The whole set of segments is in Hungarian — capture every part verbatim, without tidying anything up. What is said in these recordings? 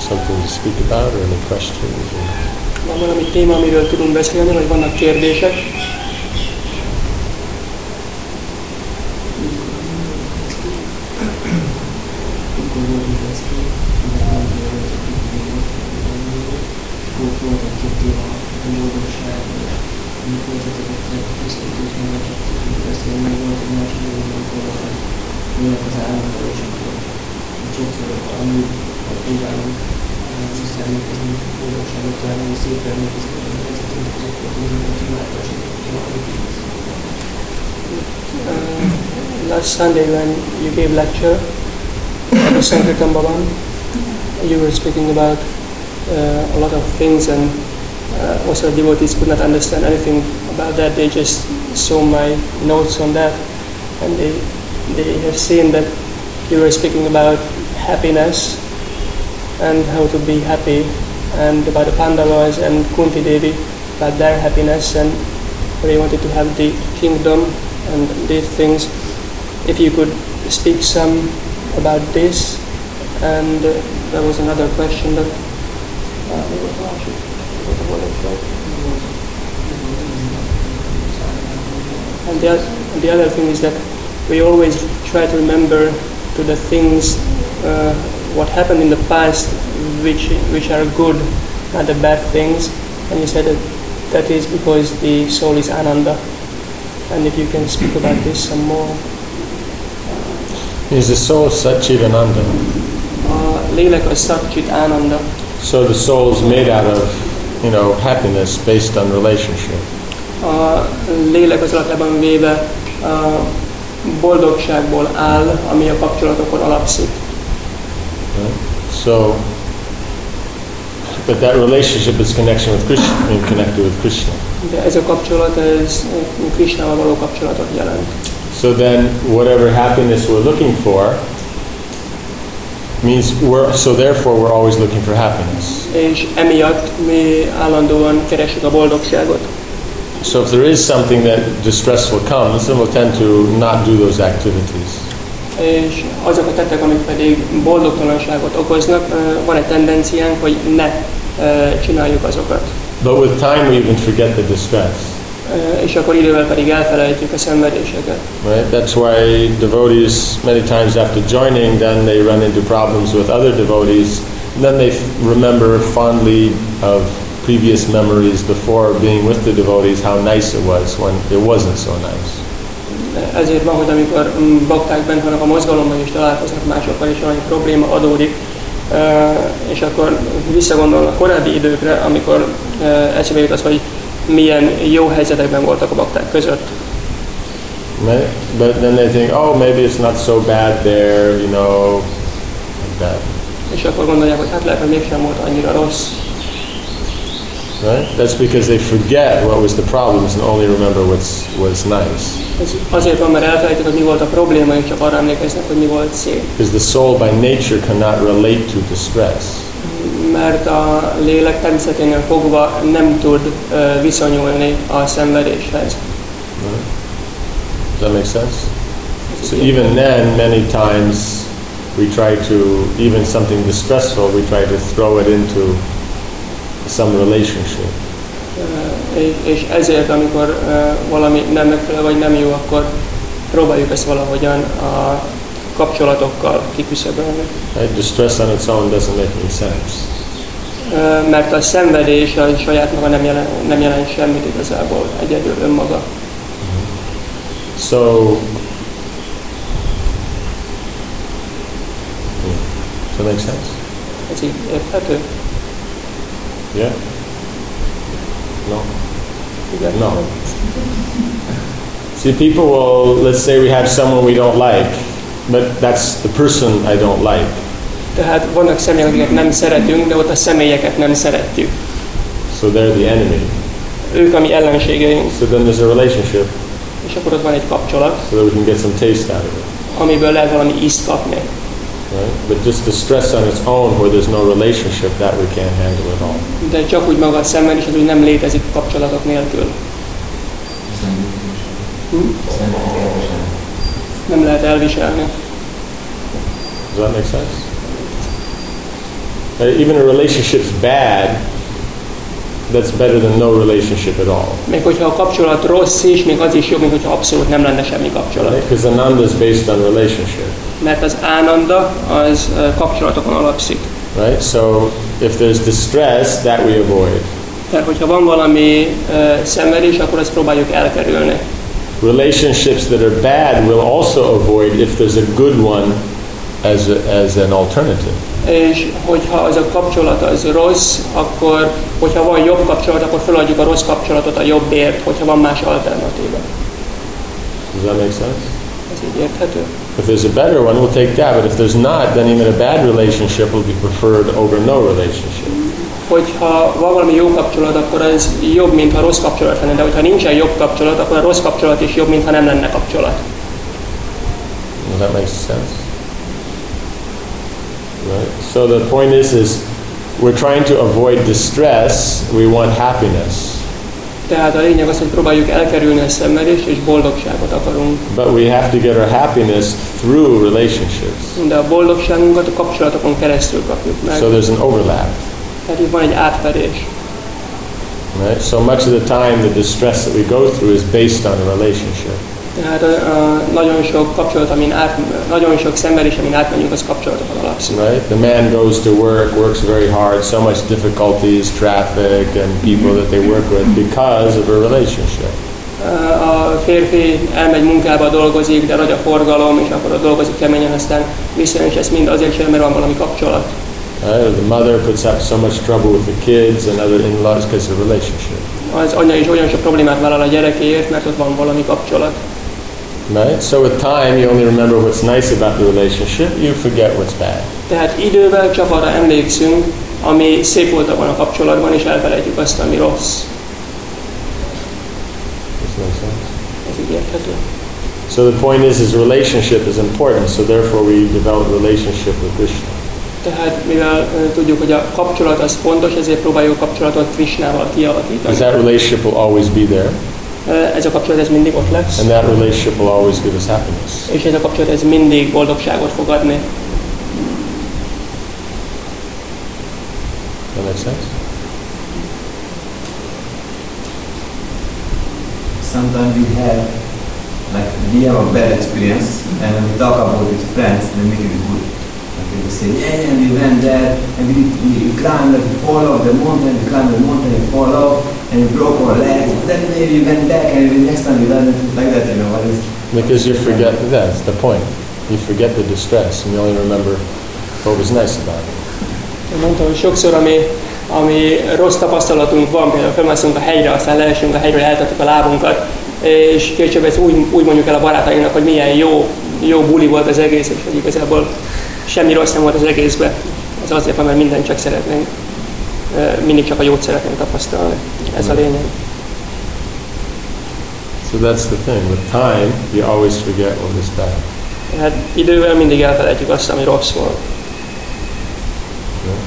something to speak about or any questions? Or... Van valami téma, amiről tudunk beszélni, vagy vannak kérdések? Uh, last Sunday when you gave lecture at the Sankirtan Bhavan, you were speaking about uh, a lot of things, and uh, also devotees could not understand anything about that. They just saw my notes on that, and they they have seen that you were speaking about happiness and how to be happy, and about the Pandavas and Kunti Devi, about their happiness, and they wanted to have the kingdom and these things. If you could speak some about this, and uh, there was another question that uh, and the, the other thing is that we always try to remember to the things uh, what happened in the past, which which are good, not the bad things. And you said that that is because the soul is Ananda. And if you can speak about this some more. Is the soul Satchidananda? A lélek az Satchit Ananda. So the soul is made out of, you know, happiness based on relationship. A lélek az alapjában véve a boldogságból áll, ami a kapcsolatokon alapszik. Right? So, but that relationship is connection with Krishna, I mean, connected with Krishna. De ez a kapcsolat, ez Krishnával való kapcsolatot jelent. So then, whatever happiness we're looking for means we're, so therefore we're always looking for happiness. És emiatt mi állandóan keresünk a boldogságot. So if there is something that distressful comes, then we'll tend to not do those activities. És azok a tettek, amik pedig boldogtalanságot okoznak, van egy tendenciánk, hogy ne csináljuk azokat. But with time we even forget the distress. És akkor idővel pedig elfelejtjük a szenvedéseket. Right? That's why devotees many times after joining, then they run into problems with other devotees. Then they f- remember fondly of previous memories before being with the devotees, how nice it was when it wasn't so nice. Ezért van, hogy amikor bakták bent vannak a mozgalomban és találkoznak másokkal, és valami probléma adódik, és akkor visszagondolnak korábbi időkre, amikor eszébe jut az, hogy milyen jó helyzetekben voltak a bakták között. But then they think, oh, maybe it's not so bad there, you know, like that. És akkor gondolják, hogy hát lehet, hogy mégsem volt annyira rossz. Right? That's because they forget what was the problems and only remember what's what's nice. Ez azért van, mert elfelejtik, hogy mi volt a probléma, és csak arra emlékeznek, hogy mi volt szép. Because the soul by nature cannot relate to distress. Mert a lélek természeténél fogva nem tud uh, viszonyulni a szenvedéshez. Right? Does that make sense? So even then, many times we try to, even something distressful, we try to throw it into some relationship. Uh, és, és ezért, amikor uh, valami nem megfelelő, vagy nem jó, akkor próbáljuk ezt valahogyan a kapcsolatokkal kiküszöbölni. Right? Distress on its own doesn't make any sense. Uh, mert a szenvedés a saját maga nem jelent, nem jelent semmit igazából, egyedül önmaga. So, does that make sense? Ez így érthető? Yeah? No? Igen. No. See, people will, let's say we have someone we don't like, but that's the person I don't like. Tehát vannak személyek, akiket nem szeretünk, de ott a személyeket nem szeretjük. So they're the enemy. Ők a mi ellenségeink. So then there's a relationship. És akkor ott van egy kapcsolat, so that we can get some taste out of it. Amiből lehet valami ízt kapni. Right? But just the stress on its own where there's no relationship, that we can't handle at all. De csak úgy maga a szenvedés, az úgy nem létezik kapcsolatok nélkül. Hm? Nem lehet elviselni. Does that make sense? Uh, even a relationship's bad, that's better than no relationship at all. Még hogyha a kapcsolat rossz is, még az is jobb, mint hogyha abszolút nem lenne semmi kapcsolat. Because right? Ananda is based on relationship. Mert az Ananda az uh, kapcsolatokon alapszik. Right? So if there's distress, that we avoid. Tehát hogyha van valami uh, szenvedés, akkor azt próbáljuk elkerülni. Relationships that are bad we'll also avoid if there's a good one as a, as an alternative. És hogyha az a kapcsolat az rossz, akkor, hogyha van jobb kapcsolat, akkor feladjuk a rossz kapcsolatot a jobbért, hogyha van más alternatíva. Does that make sense? Ez így érthető? If there's a better one, we'll take that, but if there's not, then even a bad relationship will be preferred over no relationship. Hogyha van valami jó kapcsolat, akkor ez jobb, mintha rossz kapcsolat lenne, de hogyha nincsen jobb kapcsolat, akkor a rossz kapcsolat is jobb, mintha nem lenne kapcsolat. Does that make sense? Right. So the point is, is we're trying to avoid distress. We want happiness. Tehát a lényeg az, hogy próbáljuk elkerülni a szenvedést, és boldogságot akarunk. But we have to get our happiness through relationships. De a boldogságunkat a kapcsolatokon keresztül kapjuk meg. So there's an overlap. Tehát itt van egy átfedés. Right. So much of the time, the distress that we go through is based on a relationship. Tehát uh, nagyon sok kapcsolat, amin át, nagyon sok szenvedés, amin átmegyünk, az kapcsolatokon alapszik. Right? The man goes to work, works very hard, so much difficulties, traffic, and people that they work with because of a relationship. Uh, a férfi elmegy munkába, dolgozik, de nagy a forgalom, és akkor ott dolgozik keményen, aztán visszajön, és ez mind azért sem, mert van valami kapcsolat. Right? The mother puts up so much trouble with the kids and other in-laws because of a relationship. Az anya is olyan sok problémát vállal a gyerekéért, mert ott van valami kapcsolat. Right? So with time, you only remember what's nice about the relationship, you forget what's bad. Tehát idővel csak arra emlékszünk, ami szép volt abban a kapcsolatban, és elfelejtjük azt, ami rossz. Does that make sense? Ez így érthető. So the point is, is relationship is important, so therefore we develop relationship with Krishna. Tehát mivel uh, tudjuk, hogy a kapcsolat az fontos, ezért próbáljuk a kapcsolatot Krishnával kialakítani. Because that relationship will always be there. Uh, ez a kapcsolat ez mindig ott lesz. And that relationship will always give us happiness. És ez a kapcsolat ez mindig boldogságot fog adni. That makes sense? Sometimes we have, like, we have a bad experience, and when we talk about it with friends, they make it good. Like they say, yeah, and we went there, and we, we, we climbed, like, we fall off the mountain, we climbed the mountain, we fall off, and we broke our legs. Then maybe we went back, and we, next time we done it like that, you know, what is? Because you forget, that's the point. You forget the distress, and you only remember what was nice about it. Mondtam, hogy sokszor, ami, ami rossz tapasztalatunk van, például felmászunk a hegyre, aztán leesünk a hegyről, eltettük a lábunkat, és később ezt úgy, úgy mondjuk el a barátainknak, hogy milyen jó, jó buli volt az egész, és hogy igazából semmi rossz nem volt az egészben. Ez azért van, mert mindent csak szeretnénk, mindig csak a jót szeretnénk tapasztalni. Ez a lényeg. So that's the thing. With time, you always forget what was bad. Tehát idővel mindig elfelejtjük azt, ami rossz volt. Yeah.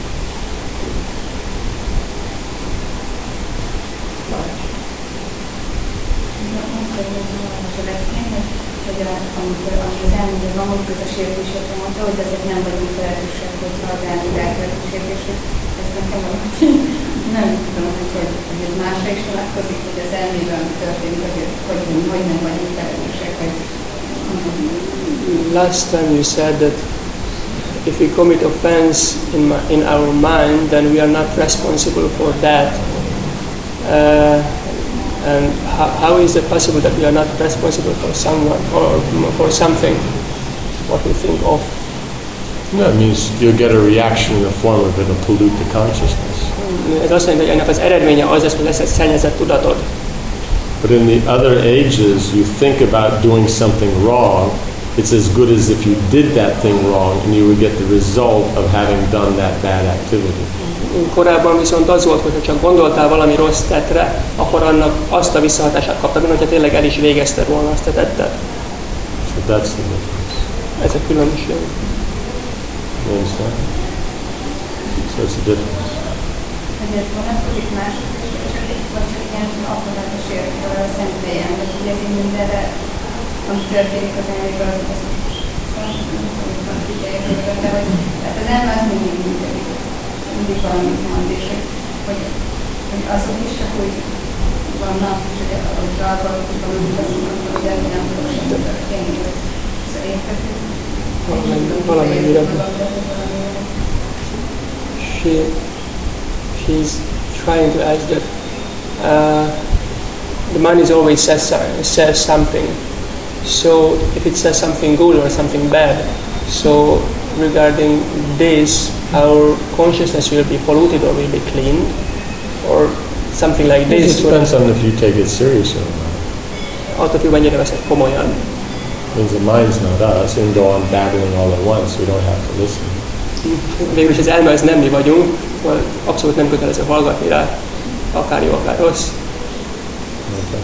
Hogy amikor az elmondja, van hogy a sértésekre mondta, hogy azért nem vagyunk felelősek, hogyha az elmondja elkövető sértésre. Ez nekem valahogy nem tudom, hogy, hogy, hogy ez másra is vonatkozik, hogy az elmében történik, hogy, hogy, hogy nem vagyunk felelősek. Hogy, Last time you said that if we commit offense in, my, in our mind, then we are not responsible for that. Uh, And how, how is it possible that we are not responsible for someone or for something, what we think of? No, it means you'll get a reaction in the form of it'll pollute the consciousness. Ez azt jelenti, hogy ennek az eredménye az lesz, hogy lesz egy szennyezett tudatod. But in the other ages, you think about doing something wrong, it's as good as if you did that thing wrong and you would get the result of having done that bad activity. Korábban viszont az volt, hogy ha csak gondoltál valami rossz tettre, akkor annak azt a visszahatását kaptad, mint hogyha tényleg el is végezted volna azt a tettet. So that's the difference. Ez a különbség. You understand? So it's a difference. ezért vonatkozik mások is, vagy csak ilyen apparátus érkevel a szent helyen, vagy így ezért mindenre, ami történik az elmében, az az kifejezésben, de hogy tehát az ember az mindig működik, mindig valamit mond, és hogy, hogy, hogy azok is csak úgy vannak, és hogy ahogy alkalmatok, amit azt mondom, hogy ebben nem tudok semmi történni, hogy szóval érthető. Valamennyire. She, she's trying to ask that uh, the mind is always says, says something. So if it says something good or something bad, so regarding this, our consciousness will be polluted or will be cleaned, or something like this. It depends on if you take it seriously or not. Attól függ, mennyire veszed komolyan. Means the mind's not us. We can go on babbling all at once. We don't have to listen. Végülis az elme az nem mi vagyunk, szóval abszolút nem kötelező hallgatni rá, akár jó, akár rossz. Okay.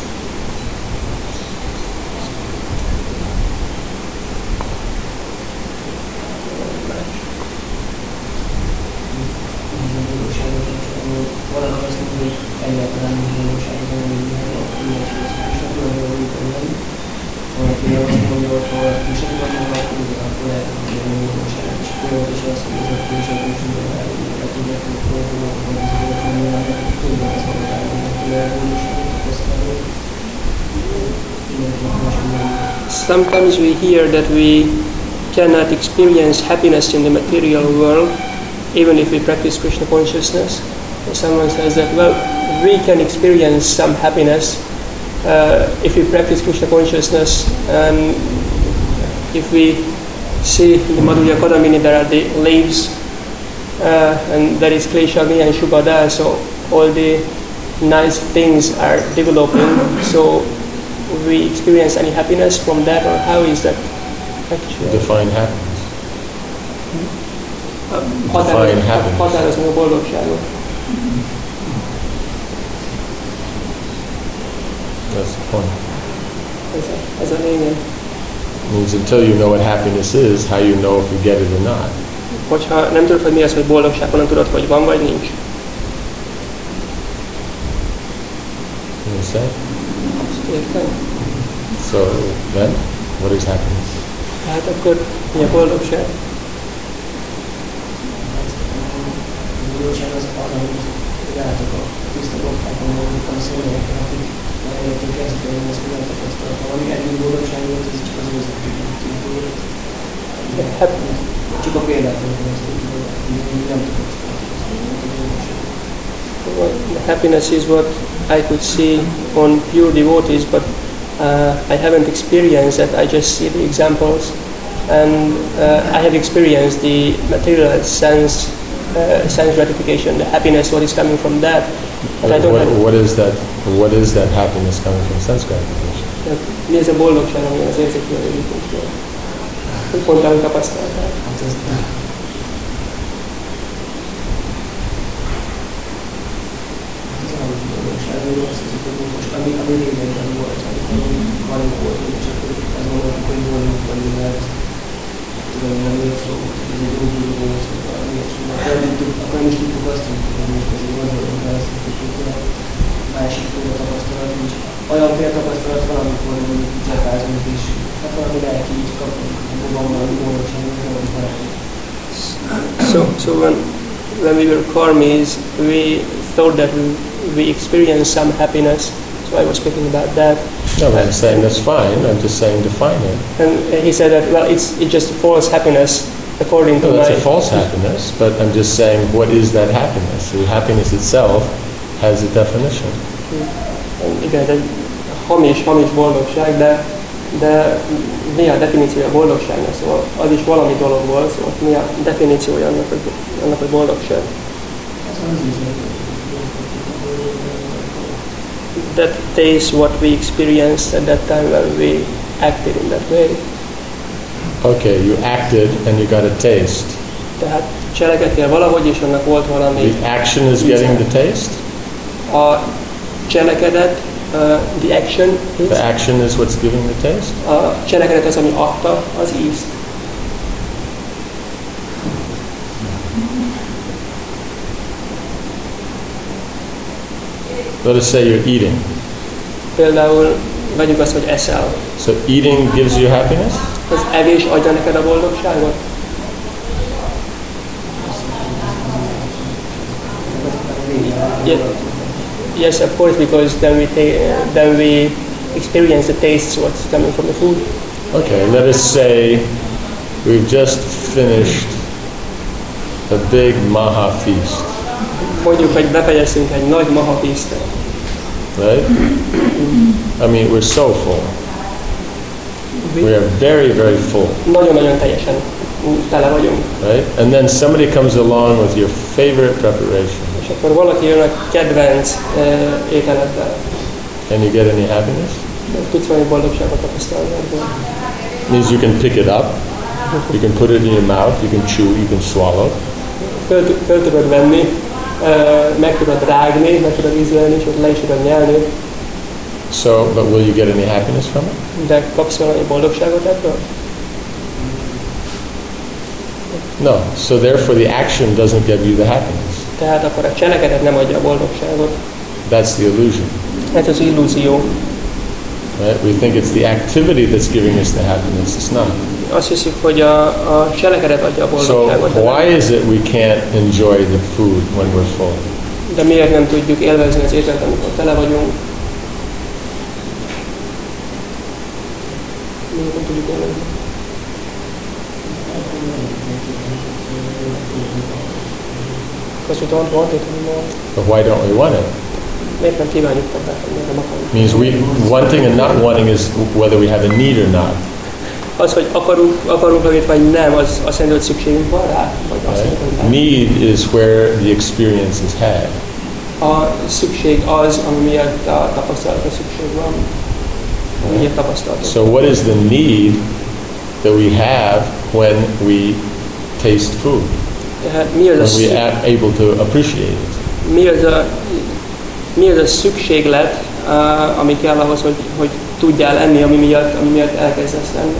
Sometimes we hear that we cannot experience happiness in the material world even if we practice Krishna consciousness. Someone says that, well, we can experience some happiness uh, if we practice Krishna consciousness, and if we see the Madhurya Kadambini, there are the leaves, uh, and there is Kleshagni and Shubhada, so all the nice things are developing. So we experience any happiness from that, or how is that actually? Define happiness. Határoz, Define happiness. határozni a boldogságot. That's the point. Ez a, ez a lényeg. Means until you know what happiness is, how you know if you get it or not. Hogyha nem tudod, hogy mi az, hogy boldogság, nem tudod, hogy van vagy nincs. You understand? Értem? So then, what is happiness? Hát akkor mi a boldogság? A boldogság az az, hogy látok a tiszta baktákon, amikor szólják, akik már értünk kezdetben, hogy ezt minden tapasztalat. Ha valami egyik boldogság volt, ez csak az őszintén volt. Csak a példát, hogy ezt így nem tudok. Happiness is what I could see on pure devotees, but uh, I haven't experienced that. I just see the examples, and uh, I have experienced the material sense, uh, sense gratification, the happiness, what is coming from that. But I don't What, have, what is that? What is that happiness coming from sense gratification? mi ez a boldogság, ami az érzéki elégítésről? Hogy pont ahogy tapasztaltál? Hát ez ami, ami régebben volt, amikor valami volt, és akkor azt gondoltuk, hogy boldog vagyunk, mert tudom, nem jó szó, ez egy úgy volt, hogy valami ilyesmi. Akkor nem is tudtuk azt, hogy most azért gondolunk, de azt tudtuk, hogy a másik fajta tapasztalat nincs. Olyan például tapasztalat van, amikor mondjuk gyakázunk is, hát valami lelki így kapunk, hogy van valami boldogság, hogy nem valami. So, so when, when we were karmis, we thought that we, we experienced some happiness. So I was speaking about that. No, I'm saying that's fine. I'm just saying define it. And he said that, well, it's, it's just false happiness according to No, that's my... a false happiness, but I'm just saying what is that happiness? The happiness itself has a definition. Igen, ez egy hamis, hamis boldogság, de, de mi a definíciója a boldogságnak? Szóval az is valami dolog volt, szóval mi a definíciója annak, hogy, annak, hogy boldogság? That is what we experienced at that time when we acted in that way. Okay, you acted and you got a taste. Tehát cselekedtél valahogy, és annak volt valami... The action is getting the taste? A cselekedet, uh, the action is... The action is what's giving the taste? A cselekedet az, ami adta az ízt. Let us say you're eating. Például vegyük azt, hogy eszel. So eating gives you happiness? Az evés adja neked a boldogságot? Yeah. Yes, of course, because then we ta- then we experience the tastes what's coming from the food. Okay, let us say we've just finished a big Maha feast, Mondjuk, hogy befejeztünk egy nagy maha feastet. right? I mean, we're so full. We are very, very full, Nagyon-nagyon teljesen tele vagyunk. right? And then somebody comes along with your favorite preparation. És akkor valaki jön a kedvenc uh, ételeddel. Can you get any happiness? Tudsz valami boldogságot tapasztalni ebből? Means you can pick it up, you can put it in your mouth, you can chew, you can swallow. Föl, föl tudod venni, uh, meg tudod rágni, meg tudod ízlelni, és ott le is tudod nyelni, So, but will you get any happiness from it? de kapsz valami boldogságot ebből? No. So therefore the action doesn't give you the happiness. Tehát akkor a cselekedet nem adja a boldogságot. That's the illusion, Ez az illúzió. right? We think it's the activity that's giving us the happiness. It's not. Azt hiszük, hogy a, a cselekedet adja a So boldogságot. de nem. why is it we can't enjoy the food when we're full? De miért nem tudjuk élvezni az ételt, amikor tele vagyunk? Miért nem tudjuk élvezni? Because we don't want it anymore. But why don't we want it? Miért nem kívánjuk többet, miért nem akarjuk? Means we wanting and not wanting is whether we have a need or not. Az, hogy akarunk, akarunk valamit, vagy nem, az azt jelenti, hogy szükségünk van rá? Vagy azt jelenti, hogy Right? nem. Need is where the experience is had. A szükség az, ami miatt a tapasztalatra szükség van. Ami miatt tapasztalatot. So what is the need that we have when we taste food? Tehát mi az, a, When we szü- are able to appreciate it? mi az a, mi az a szükséglet, uh, ami kell ahhoz, hogy, hogy tudjál enni, ami miatt, ami miatt elkezdesz enni?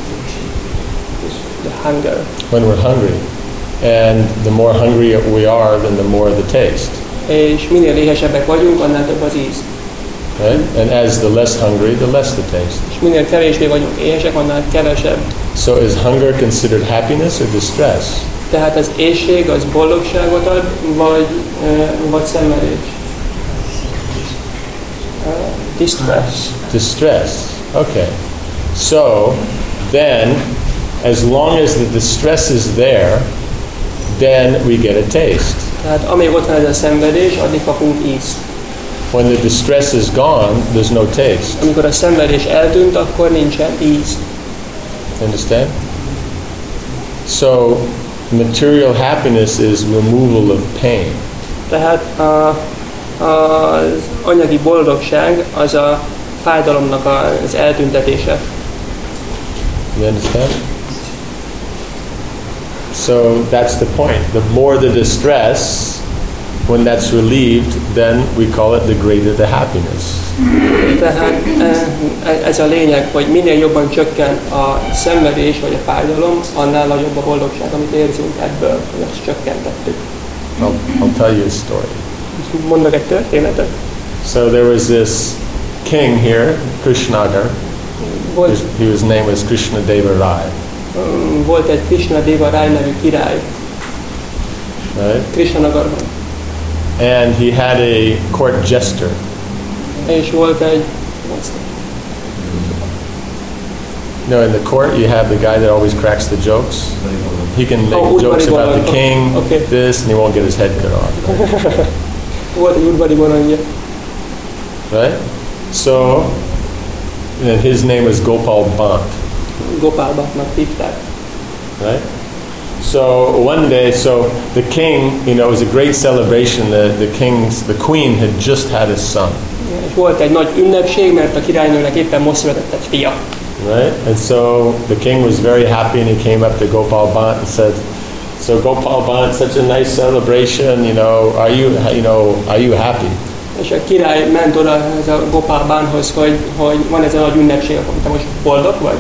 The hunger. When we're hungry. And the more hungry we are, then the more the taste. És minél éhesebbek vagyunk, annál több az íz. Right? And as the less hungry, the less the taste. És minél kevésbé vagyunk éhesek, annál kevesebb. So is hunger considered happiness or distress? Tehát az éhség az boldogságot ad, vagy, uh, vagy szenvedés? Uh, distress. Distress. Okay. So then, as long as the distress is there, then we get a taste. Tehát amíg ott van ez a szenvedés, addig kapunk ízt. When the distress is gone, there's no taste. Amikor a szenvedés eltűnt, akkor nincsen íz. Understand? So, material happiness is removal of pain. Tehát a, az anyagi boldogság az a fájdalomnak az eltüntetése. You understand? So that's the point. The more the distress, when that's relieved, then we call it the greater the happiness. Tehát eh, ez a lényeg, hogy minél jobban csökken a szenvedés vagy a fájdalom, annál nagyobb a boldogság, amit érzünk ebből, hogy azt csökkentettük. I'll, I'll tell you a story. Mondok egy történetet. So there was this king here, Krishnagar. Volt, His, his name was Krishna Deva Rai. mm, volt egy Krishna Deva Rai nevű király, Right? Krishnanagarban. And he had a court jester. És volt egy, You know, in the court you have the guy that always cracks the jokes. He can make Oh, jokes udvari about the bolond. king, Okay. this, and he won't get his head cut off. volt egy udvari bolondja. Right? So, and his name was Gopal Bant. Gopál Bhattnak hívták. Right? So one day, so the king, you know, it was a great celebration. The, the king's, the queen had just had a son. És volt egy nagy ünnepség, mert a királynőnek éppen most született egy fia. Right? And so the king was very happy, and he came up to Gopal Bant and said, "So Gopal Bant, such a nice celebration. You know, are you, you know, are you happy?" És a király ment oda ez a Gopál Banthoz, hogy, hogy van ez a nagy ünnepség, akkor te most boldog vagy?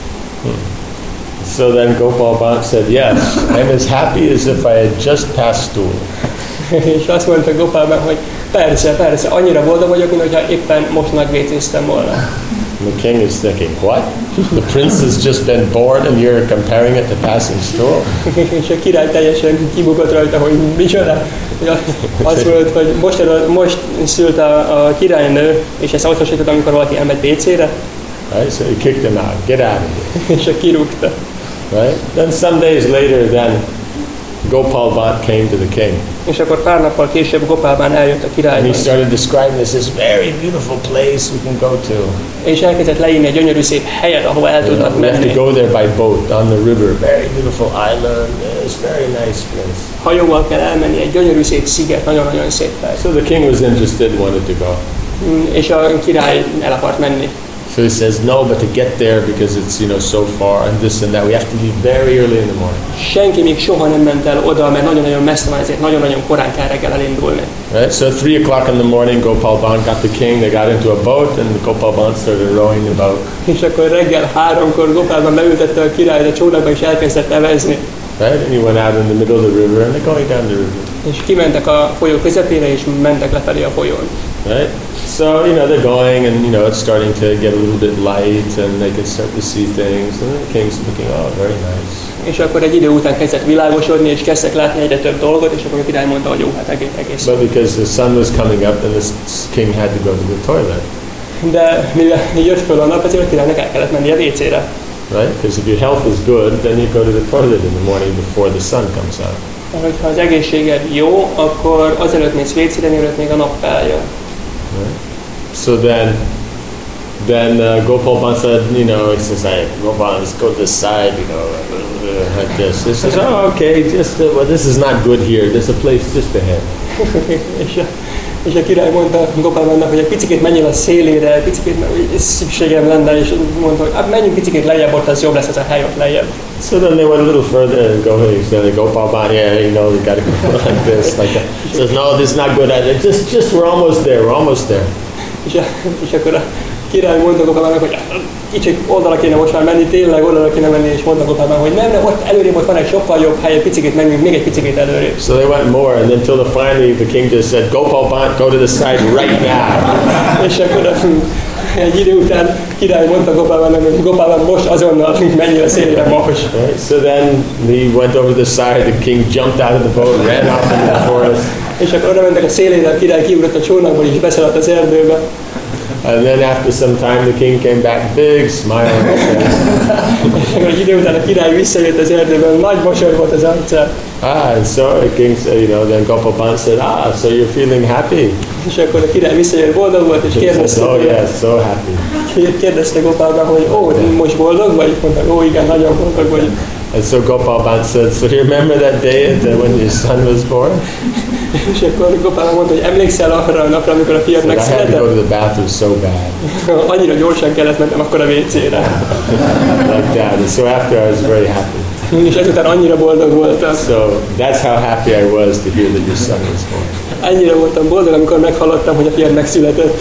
So then Gopal Bant said, "Yes, I'm as happy as if I had just passed through." És azt mondta Gopál Bant, hogy persze, persze, annyira boldog vagyok, mint hogyha éppen most megvécéztem volna. The king is thinking, what? The prince has just been born and you're comparing it to passing stool? És a király teljesen kibukott rajta, hogy micsoda. Azt mondott, hogy most, most szült a, a királynő, és ezt hasonlított, amikor valaki elmegy vécére. Right? So he kicked him out. Get out of here. És a kirúgta. Right? Then some days later, then Gopal Bhatt came to the king. És akkor pár nappal később Gopálbán eljött a And királyhoz. he started describing this, this very beautiful place we can go to. És elkezdett leírni egy gyönyörű szép helyet, ahova el You know, tudnak we have menni. to go there by boat on the river. Very beautiful island. It's a very nice place. Hajóval kell elmenni, egy gyönyörű szép sziget, nagyon-nagyon szép hely. So the king was interested, wanted to go. Mm, És a király el akart menni. So he says, no, but to get there because it's, you know, so far and this and that, we have to leave very early in the morning. Senki még soha nem ment el oda, mert nagyon-nagyon messze van, ezért nagyon-nagyon korán kell reggel elindulni. Right? So at three o'clock in the morning, Gopal Bhatt got the king. They got into a boat, and Gopal Bhatt started rowing the boat. És akkor reggel háromkor Gopálban leültette a királyt a csónakba, és elkezdett evezni. Right? And he went out in the middle of the river, and they're going down the river. És kimentek a folyó közepére, és mentek lefelé a folyón. Right? So, you know, they're going, and, you know, it's starting to get a little bit light, and they can start to see things. And the king's thinking, oh, very nice. És akkor egy idő után kezdett világosodni, és kezdtek látni egyre több dolgot, és akkor a király mondta, hogy jó, hát egész. egész. But because the sun was coming up, then the king had to go to the toilet. De mivel jött föl a nap, ezért a királynak el kellett menni a vécére. Right? Because if your health is good, then you go to the toilet in the morning before the sun comes out. Mert ha az egészséged jó, akkor azelőtt mész vécére, mielőtt még a nap feljön. Right? So then, then uh, Gopal Bhatt said, you know, he says, "Hey, Gopal, let's go to this side, you know, uh, like this." He says, "Oh, okay, just uh, well, this is not good here. There's a place just ahead." és, a, és a király mondta Gopálbannak, hogy egy picit menjél a szélére, egy picit, mert úgy szükségem lenne, és mondta, hogy hát menjünk picit lejjebb, ott az jobb lesz, az a hely ott lejjebb. So then they went a little further and go, he said, Gopal Bhatt, yeah, you know, we got to go like this, like that. He says, "No, this is not good. I- Just, just we're almost there. We're almost there." És, a, és akkor a király mondta Gopálbannak, hogy kicsit oldalra kéne most már menni, tényleg oldalra kéne menni, és mondta Gopálban, hogy nem, nem, ott előrébb ott van egy sokkal jobb hely, egy picit menjünk, még egy picit előrébb. So they went more, and then till the finally the king just said, "Gopal Bhatt, go to the side right now." És akkor a, egy idő után király mondta Gopálbannak, hogy Gopálban most azonnal menjél a szélére most. Right? So then he went over the side, the king jumped out of the boat, ran off into the forest, És akkor oda mentek a szélére, a király kiugrott a csónakból, és beszaladt az erdőbe. and then after some time the king came back, big smile on his face. És akkor egy idő után a király visszajött az erdőben, nagy mosoly volt az arcán. Ah, and so the king said, you know, then Gopal Bhatt said, "Ah, so you're feeling happy?" És akkor a király visszajött, boldog volt, és He says, kérdezte, "Oh yes, so happy." kérdezte Gopálban, hogy ó, most boldog vagy? Mondta, ó, igen, nagyon boldog vagy. And so Gopal Bhatt said, "So you remember that day that when your son was born?" És akkor Gopálban mondta, hogy emlékszel arra a napra, amikor a fiad But I had to go megszületett? to the bathroom so bad, Annyira gyorsan kellett mennem akkor a vécére. like that. And so after I was very happy. És ezután annyira boldog voltam. So that's how happy I was to hear that your son was born. Annyira voltam boldog, amikor meghallottam, hogy a fiad megszületett.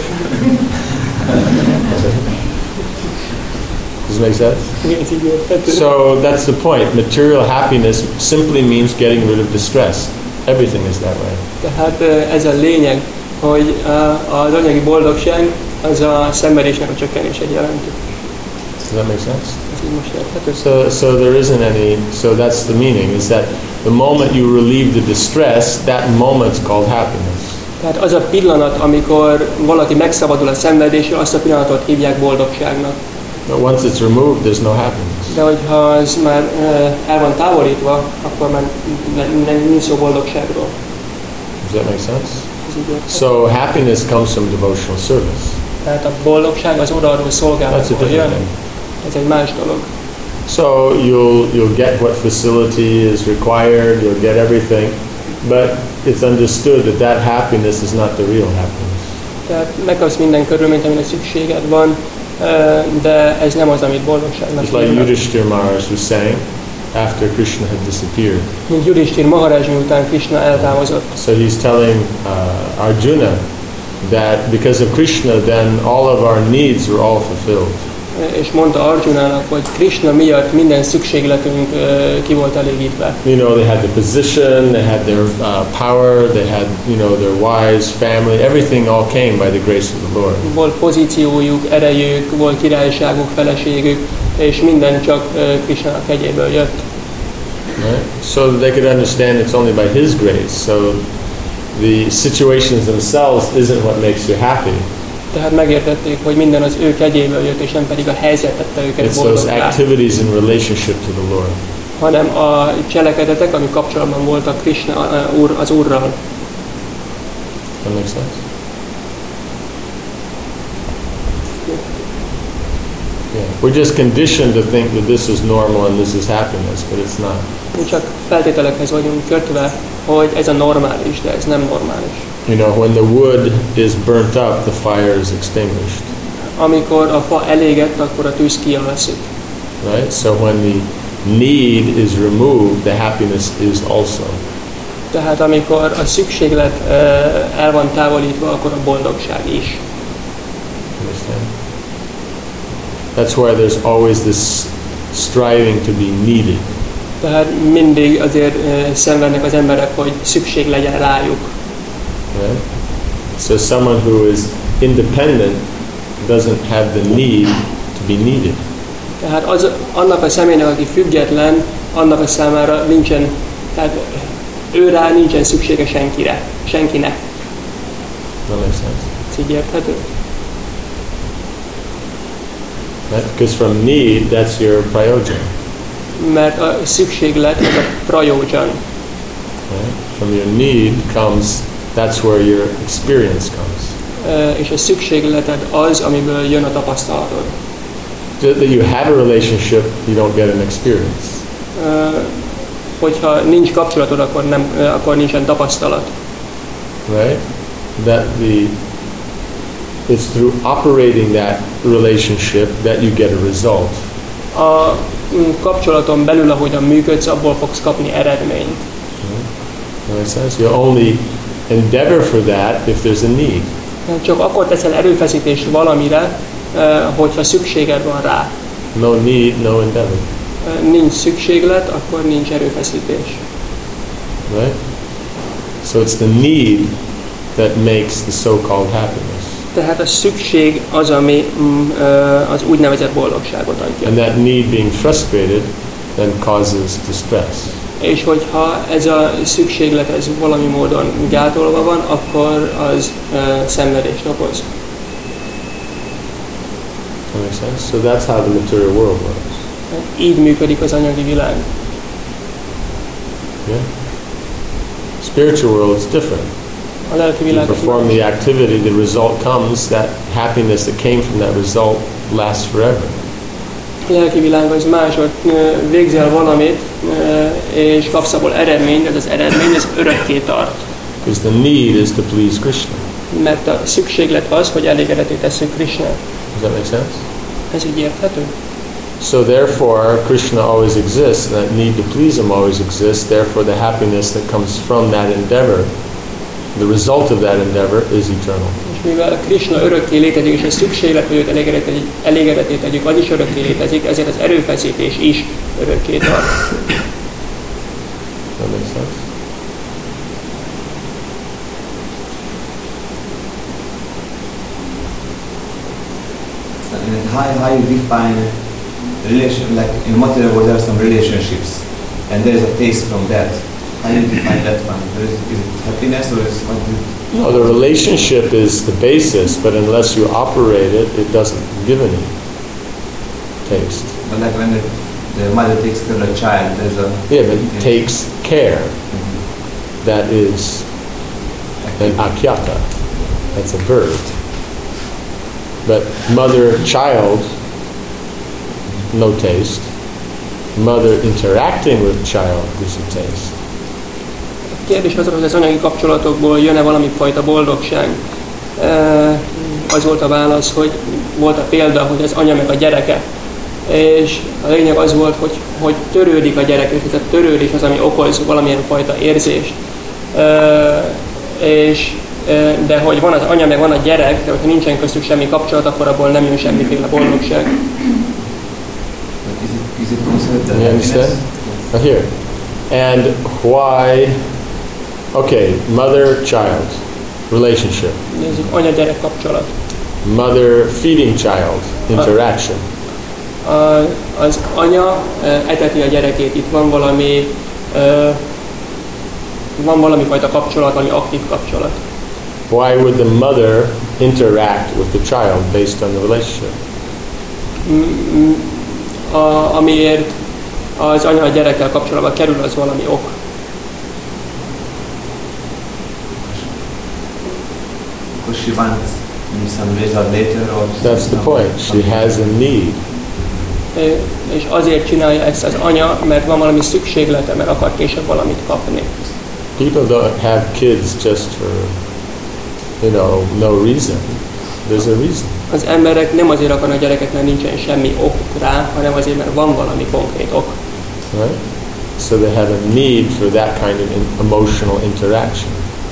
Does it make sense? Igen, ez így érthető. So that's the point. Material happiness simply means getting rid of distress. Everything is that way. Tehát ö, ez a lényeg, hogy ö, az anyagi boldogság az a szenvedésnek a csökkenését jelenti. Does that make sense? Ez így most érthető. So, so there isn't any, so that's the meaning, is that the moment you relieve the distress, that moment's called happiness. Tehát az a pillanat, amikor valaki megszabadul a szenvedésről, azt a pillanatot hívják boldogságnak. But once it's removed, there's no happiness. De hogyha az már uh, el van távolítva, akkor már ne- ne- nincs szó boldogságról. Does that make sense? Ez így érthető. So happiness comes from devotional service. Tehát a boldogság az odaadó That's a szolgálatból different jön. thing. Ez egy más dolog. So you'll you'll get what facility is required, you'll get everything, but it's understood that that happiness is not the real happiness. Tehát megkapsz minden körülményt, amire szükséged van, ö, de ez nem az, amit boldogságnak It's like hívnak. Yudhishthira Maharaj was saying after Krishna had disappeared. Mint Yudhishthir Maharaj miután Krishna eltávozott. So he's telling uh, Arjuna that because of Krishna, then all of our needs are all fulfilled. és mondta Arjunának, hogy Krishna miatt minden szükségletünk ki volt elégítve. You know, they had the position, they had their uh, power, they had, you know, their wives, family, everything all came by the grace of the Lord. Volt pozíciójuk, erejük, volt királyságuk, feleségük, és minden csak Krishnának kegyéből jött. Right? So that they could understand it's only by His grace. So the situations themselves isn't what makes you happy. Tehát megértették, hogy minden az ő kegyéből jött, és nem pedig a helyzet tette őket It's those boldoggá, activities in relationship to the Lord. hanem a cselekedetek, amik kapcsolatban voltak Krishna úr, az Úrral. That makes sense? Yeah. We're just conditioned to think that this is normal and this is happiness, but it's not. Mi csak feltételekhez vagyunk kötve, hogy ez a normális, de ez nem normális. You know, when the wood is burnt up, the fire is extinguished. Amikor a fa elégett, akkor a tűz kialszik. Right? So when the need is removed, the happiness is also. Tehát amikor a szükséglet uh, el van távolítva, akkor a boldogság is. Understand? That's why there's always this striving to be needed. Tehát mindig azért uh, szenvednek az emberek, hogy szükség legyen rájuk. Right? So someone who is independent doesn't have the need to be needed. Tehát az, annak a személynek, aki független, annak a számára nincsen, tehát ő rá nincsen szüksége senkire, senkinek. That makes sense. Ez így érthető? Right? Because from need, that's your prayojan. Mert a szükséglet az a prayojan. Right? From your need comes, that's where your experience comes. Uh, és a szükségleted az, amiből jön a tapasztalatod. That you have a relationship, you don't get an experience. Uh, hogyha nincs kapcsolatod, akkor, nem, uh, akkor nincsen tapasztalat. Right? That the it's through operating that relationship that you get a result. A mm, kapcsolaton belül, ahogyan működsz, abból fogsz kapni eredményt. That makes sense? You only endeavor for that if there's a need. Csak akkor teszel erőfeszítést valamire, uh, hogyha szükséged van rá. No need, no endeavor. Uh, nincs szükséglet, akkor nincs erőfeszítés. Right? So it's the need that makes the so-called happiness. Tehát a szükség az, ami mm, uh, az úgynevezett boldogságot adja. And that need being frustrated then causes distress. És hogyha ez a szükséglet ez valami módon gátolva van, akkor az uh, szenvedést okoz. That makes sense? So that's how the material world works. Így működik az anyagi világ. Yeah? Spiritual world is different. A lelki You világ perform the activity, the result comes, that happiness that came from that result lasts forever. a lelki világ az más, ott uh, végzel valamit, uh, és kapsz abból eredményt, ez az eredmény az örökké tart. Because the need is to please Krishna. Mert a szükséglet az, hogy elégedetté tesszük Krishnát. Does that make sense? Ez így érthető? So therefore, Krishna always exists, and that need to please Him always exists. Therefore, the happiness that comes from that endeavor, the result of that endeavor is eternal. És mivel Krishna örökké létezik, és a szükséglet, hogy őt elégedetté- elégedetté tegyük, az is örökké létezik, ezért az erőfeszítés is örökké tart. That makes sense? And how, how you define relation, like in material world there are some relationships and there is a taste from that. How do you define that one? There is, is it happiness or is it what do you, No, the relationship is the basis, but unless you operate it, it doesn't give any taste. but like when the, the mother takes care of a child, there's a Yeah, but it takes care. That is an akyata. That's a verb. But mother-child, no taste. Mother interacting with child is a taste. A kérdés az, hogy az anyagi kapcsolatokból jön-e valami fajta boldogság. E, az volt a válasz, hogy volt a példa, hogy az anya meg a gyereke. És a lényeg az volt, hogy, hogy törődik a gyerek, és ez a törődés az, ami okoz valamilyen fajta érzést. E, és Ö, De hogy van az anya, meg van a gyerek, de hogyha nincsen köztük semmi kapcsolat, akkor abból nem jön semmiféle boldogság. Is it, is it considered the You understand? Uh, here. And why? Okay, mother-child relationship. Nézzük, anya-gyerek kapcsolat. Mother-feeding-child interaction. A, az anya ö, eteti a gyerekét, itt van valami, ö, van valami fajta kapcsolat, valami aktív kapcsolat. Why would the mother interact with the child based on the relationship? Mm, mm, A, amiért az anya a gyerekkel kapcsolatba kerül, az valami ok. Because she wants some result later or That's the point. She has a need. Ö, És azért csinálja ezt az anya, mert van valami szükséglete, mert akar később valamit kapni. People don't have kids just for, you know, no reason. There's a reason, Az emberek nem azért akarnak gyereket, mert nincsen semmi okuk rá, hanem azért, mert van valami konkrét ok. right? So they have a need for that kind of in- emotional interaction.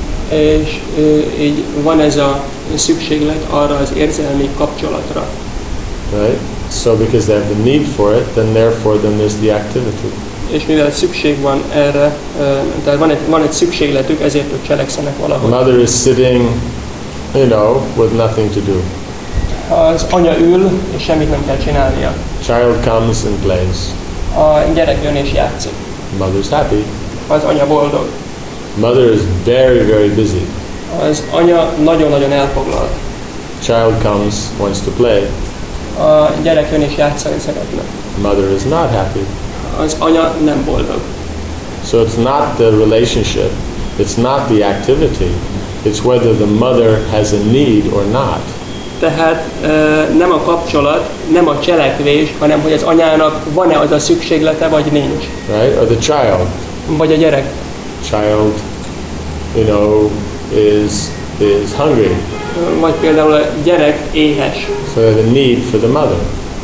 És ö, így van ez a szükséglet arra az érzelmi kapcsolatra. Right? So because they have the need for it, then therefore then there's the activity. És mivel szükség van erre, ö, tehát van egy, van egy szükségletük, ezért ők cselekszenek The valahogy. mother is sitting, you know, with nothing to do. Az anya ül, és semmit nem kell csinálnia. Child comes and plays. A gyerek jön és játszik. Mother's happy. Az anya boldog. Mother is very, very busy. Az anya nagyon-nagyon elfoglalt. Child comes, wants to play. A gyerek jön és játszani szeretne. Mother is not happy. Az anya nem boldog. So it's not the relationship, it's not the activity, it's whether the mother has a need or not. Tehát ö, nem a kapcsolat, nem a cselekvés, hanem hogy az anyának van-e az a szükséglete, vagy nincs. Right? Or the child. Vagy a gyerek. Child, you know, is is hungry. Vagy például a gyerek éhes. So they have a need for the mother.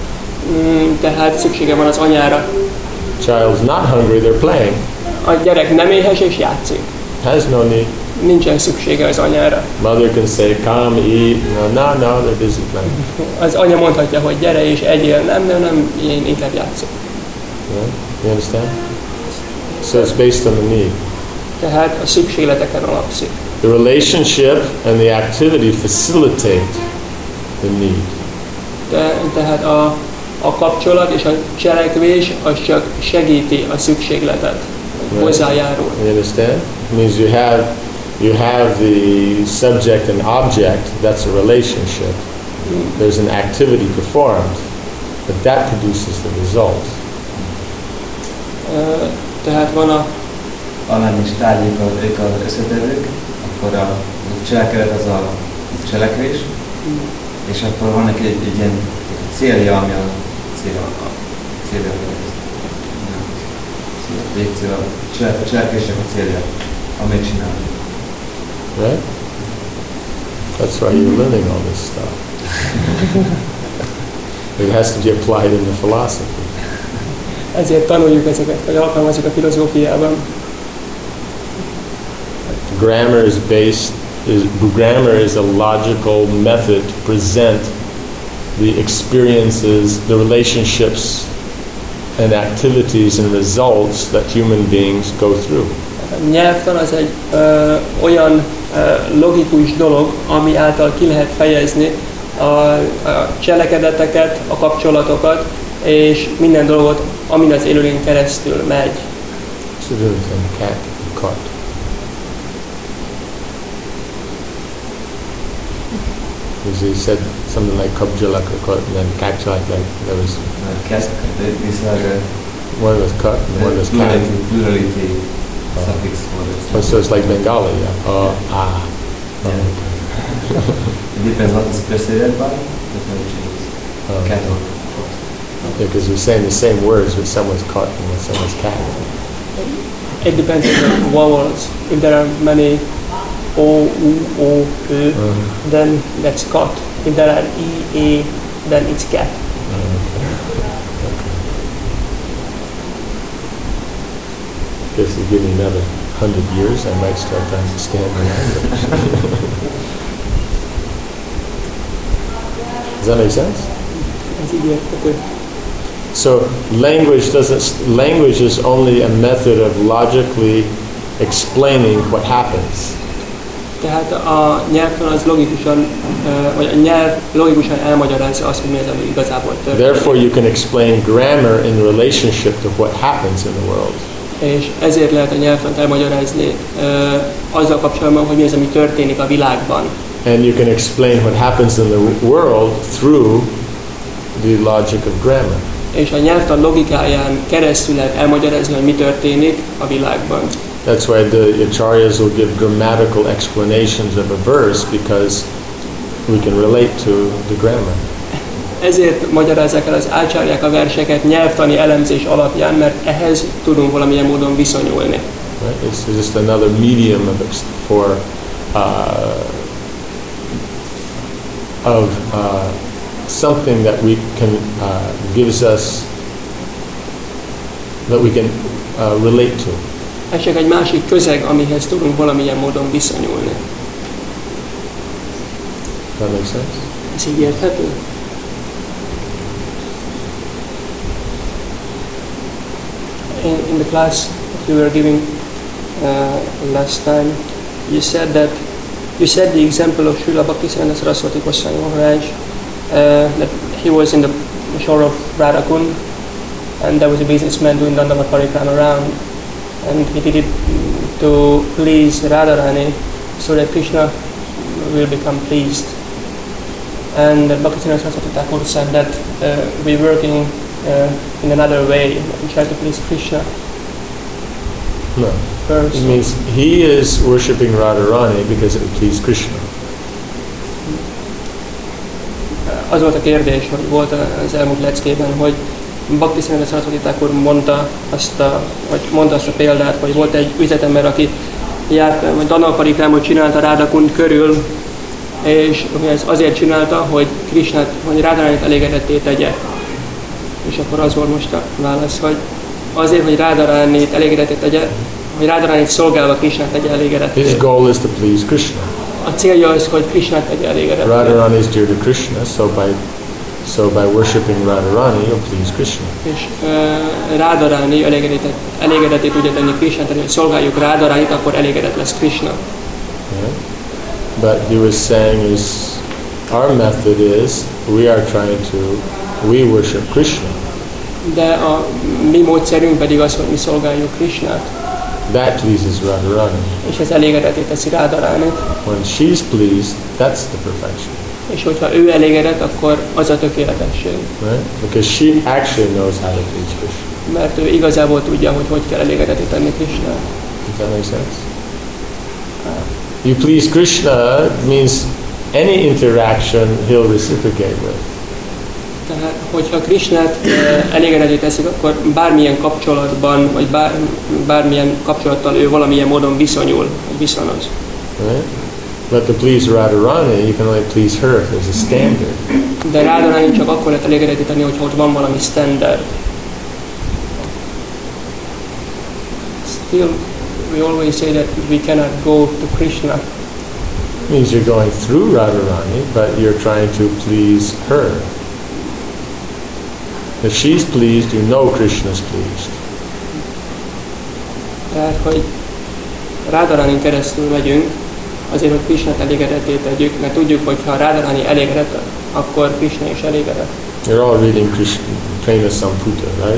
Mm, Tehát szüksége van az anyára. Child's not hungry, they're playing. A gyerek nem éhes és játszik. Has no need. Nincsen szüksége az anyára. Mother can say, come, eat. No, no, no, they're busy playing. Az anya mondhatja, hogy gyere és egyél. Nem, nem, nem, én inkább játszok. Right? You understand? So it's based on the need. Tehát a szükségleteken alapszik. The relationship and the activity facilitate the need. De, tehát a, a kapcsolat és a cselekvés az csak segíti a szükségletet. Hozzájárul. You understand? It means you have you have the subject and object, that's a relationship. There's an activity performed, but that produces the result. Ö, Tehát van a alany és tárgyék az, ők az összetevők, akkor a cselekedet az a cselekvés, és akkor van neki egy, egy ilyen célja, ami a célja, a célja, a végcél, a csele- a cselekvésnek a célja, amit csinál. Right? That's why you're learning all this stuff. It has to be applied in the philosophy. ezért tanuljuk ezeket, vagy alkalmazzuk a filozófiában. Grammar is based, is, grammar is a logical method to present the experiences, the relationships and activities and results that human beings go through. A nyelvtan az egy ö, olyan ö, logikus dolog, ami által ki lehet fejezni a, a cselekedeteket, a kapcsolatokat, és minden dolgot, amin az élőlény keresztül megy. What's the difference between cat and cart? Because he said something like kabjalak or cart, and then kachalak, like there was Kezd, these are the, one was cut and one the was cat. plurality, plurality suffix for Oh, it. so it's like Bengali, yeah. Oh, ah. Yeah. It depends what is preceded by, that's how it changes. Oh. Cat or Yeah, because we're saying the same words with someone's cart and with someone's cat. It depends on the vowels. If there are many O, U, O, Ö, Uh, then that's cat. If there are E, A, then it's cat. Guess you give me another. hundred years, I might start to understand the language. Does that make sense? Ez így érthető. So language doesn't. Language is only a method of logically explaining what happens. Tehát a nyelvtan az logikusan, uh, vagy a nyelv logikusan elmagyarázza azt, hogy mi az, ami igazából történik. Therefore, you can explain grammar in relationship to what happens in the world. És ezért lehet a nyelvtant elmagyarázni uh, azzal kapcsolatban, hogy mi az, ami történik a világban. And you can explain what happens in the world through the logic of grammar. És a nyelvtan logikáján keresztül lehet elmagyarázni, hogy mi történik a világban. That's why the acharyas will give grammatical explanations of a verse, because we can relate to the grammar. Ezért magyarázzák el az ácsárják a verseket nyelvtani elemzés alapján, mert ehhez tudunk valamilyen módon viszonyulni. Right? It's just another medium of ex- for uh, of uh, something that we can uh, gives us that we can uh, relate to. Ez csak egy másik közeg, amihez tudunk valamilyen módon viszonyulni. That makes sense? Ez így érthető? In, in the class that you were giving uh, last time, you said that you said the example of Srila Bhaktisiddhanta Saraswati Goswami Maharaj, uh, that he was in the shore of Radhakund, and there was a businessman doing Dandavat Parikrama around, and he did it to please Radharani so that Krishna will become pleased. And Bhaktisiddhanta Saraswati Thakur said that uh, we're working uh, in another way, we try to please Krishna No. first. It means he is worshipping Radharani because it would please Krishna. Az volt a kérdés, hogy volt az elmúlt leckében, hogy Bhaktisiddhanta Saraswati Thakur mondta azt a, vagy mondta azt a példát, hogy volt egy üzletember, aki járt, vagy Dandavat csinálta Radhakund körül, és ez azért csinálta, hogy Krishnát, hogy Radharanit elégedetté tegye. És akkor az volt most a válasz, hogy azért, hogy Radharanit elégedetté tegye, hogy Radharanit szolgálva Krishnát tegye elégedetté. His goal is to please Krishna. A célja az, hogy Krishnát tegye elégedetté. Radharani is dear to Krishna, so by so by worshipping Radharani, you'll please Krishna. És uh, Radharani elégedetté, elégedetté tudja tenni Krishnát, hogy szolgáljuk Radharanit, akkor elégedett lesz Krishna. Yeah? But he was saying is our method is we are trying to we worship Krishna. De a mi módszerünk pedig az, hogy mi szolgáljuk Krishnát. That pleases Radharani. És ez elégedetté teszi Radharanit. When she's pleased, that's the perfection. És hogyha ő elégedett, akkor az a tökéletesség. Right? Because she actually knows how to please Krishna. Mert ő igazából tudja, hogy hogy kell elégedetté tenni Krishnát. Does that make sense? You please Krishna means any interaction he'll reciprocate with. Tehát, hogyha Krishnát uh, elégedetté teszik, akkor bármilyen kapcsolatban, vagy bár, bármilyen kapcsolattal ő valamilyen módon viszonyul, vagy viszonoz. Right? But to please Radharani, you can only please her if there's a standard. De Radharani csak akkor lehet elégedetté tenni, hogyha ott van valami standard. Still, we always say that we cannot go to Krishna. It means you're going through Radharani, but you're trying to please her. If she's pleased, you know Krishna's pleased. Tehát, hogy Radharanin keresztül megyünk, azért, hogy Krishnát elégedetté tegyük, mert tudjuk, hogy ha Radharani elégedett, akkor Krishna is elégedett. You're all reading Krishna, Prema Samputa, right?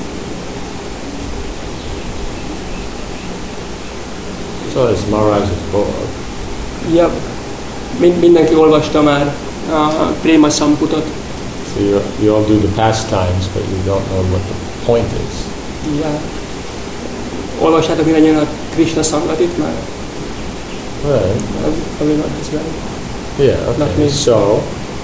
So it's Maharaj's book. Ja, mind, mindenki olvasta már a Prema Samputot. So you you all do the pastimes, but you don't know what the point is. Ja. Olvastátok mindannyian a Krishna Sangatit már? Right. Probably not this way. Yeah. Not Okay. me. So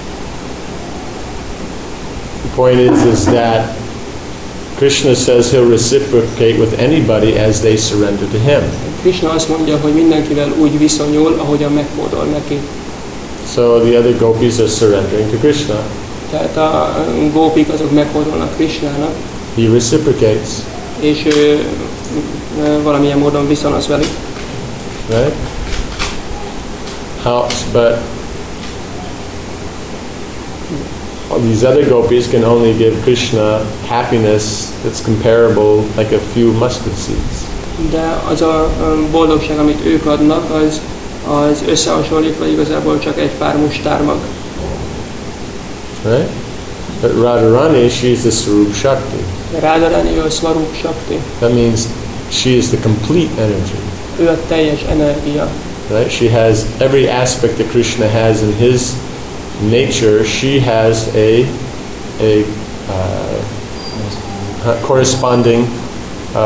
the point is, is that Krishna says he'll reciprocate with anybody as they surrender to him. Krishna azt mondja, hogy mindenkivel úgy viszonyul, ahogyan meghódol neki. So the other gopis are surrendering to Krishna. Tehát a gópik azok meghódolnak Krishnának, He reciprocates. és ő ö, valamilyen módon viszonoz velük. right? How, but all these other gopis can only give Krishna happiness that's comparable like a few mustard seeds. De az a ö, boldogság, amit ők adnak, az, az összehasonlítva igazából csak egy pár mustármag. Right? But Radharani, she's the Swarup Shakti. Radharani ő a Swarup Shakti. That means she is the complete energy. Ő a teljes energia. Right? She has every aspect that Krishna has in his nature. She has a a uh, corresponding uh,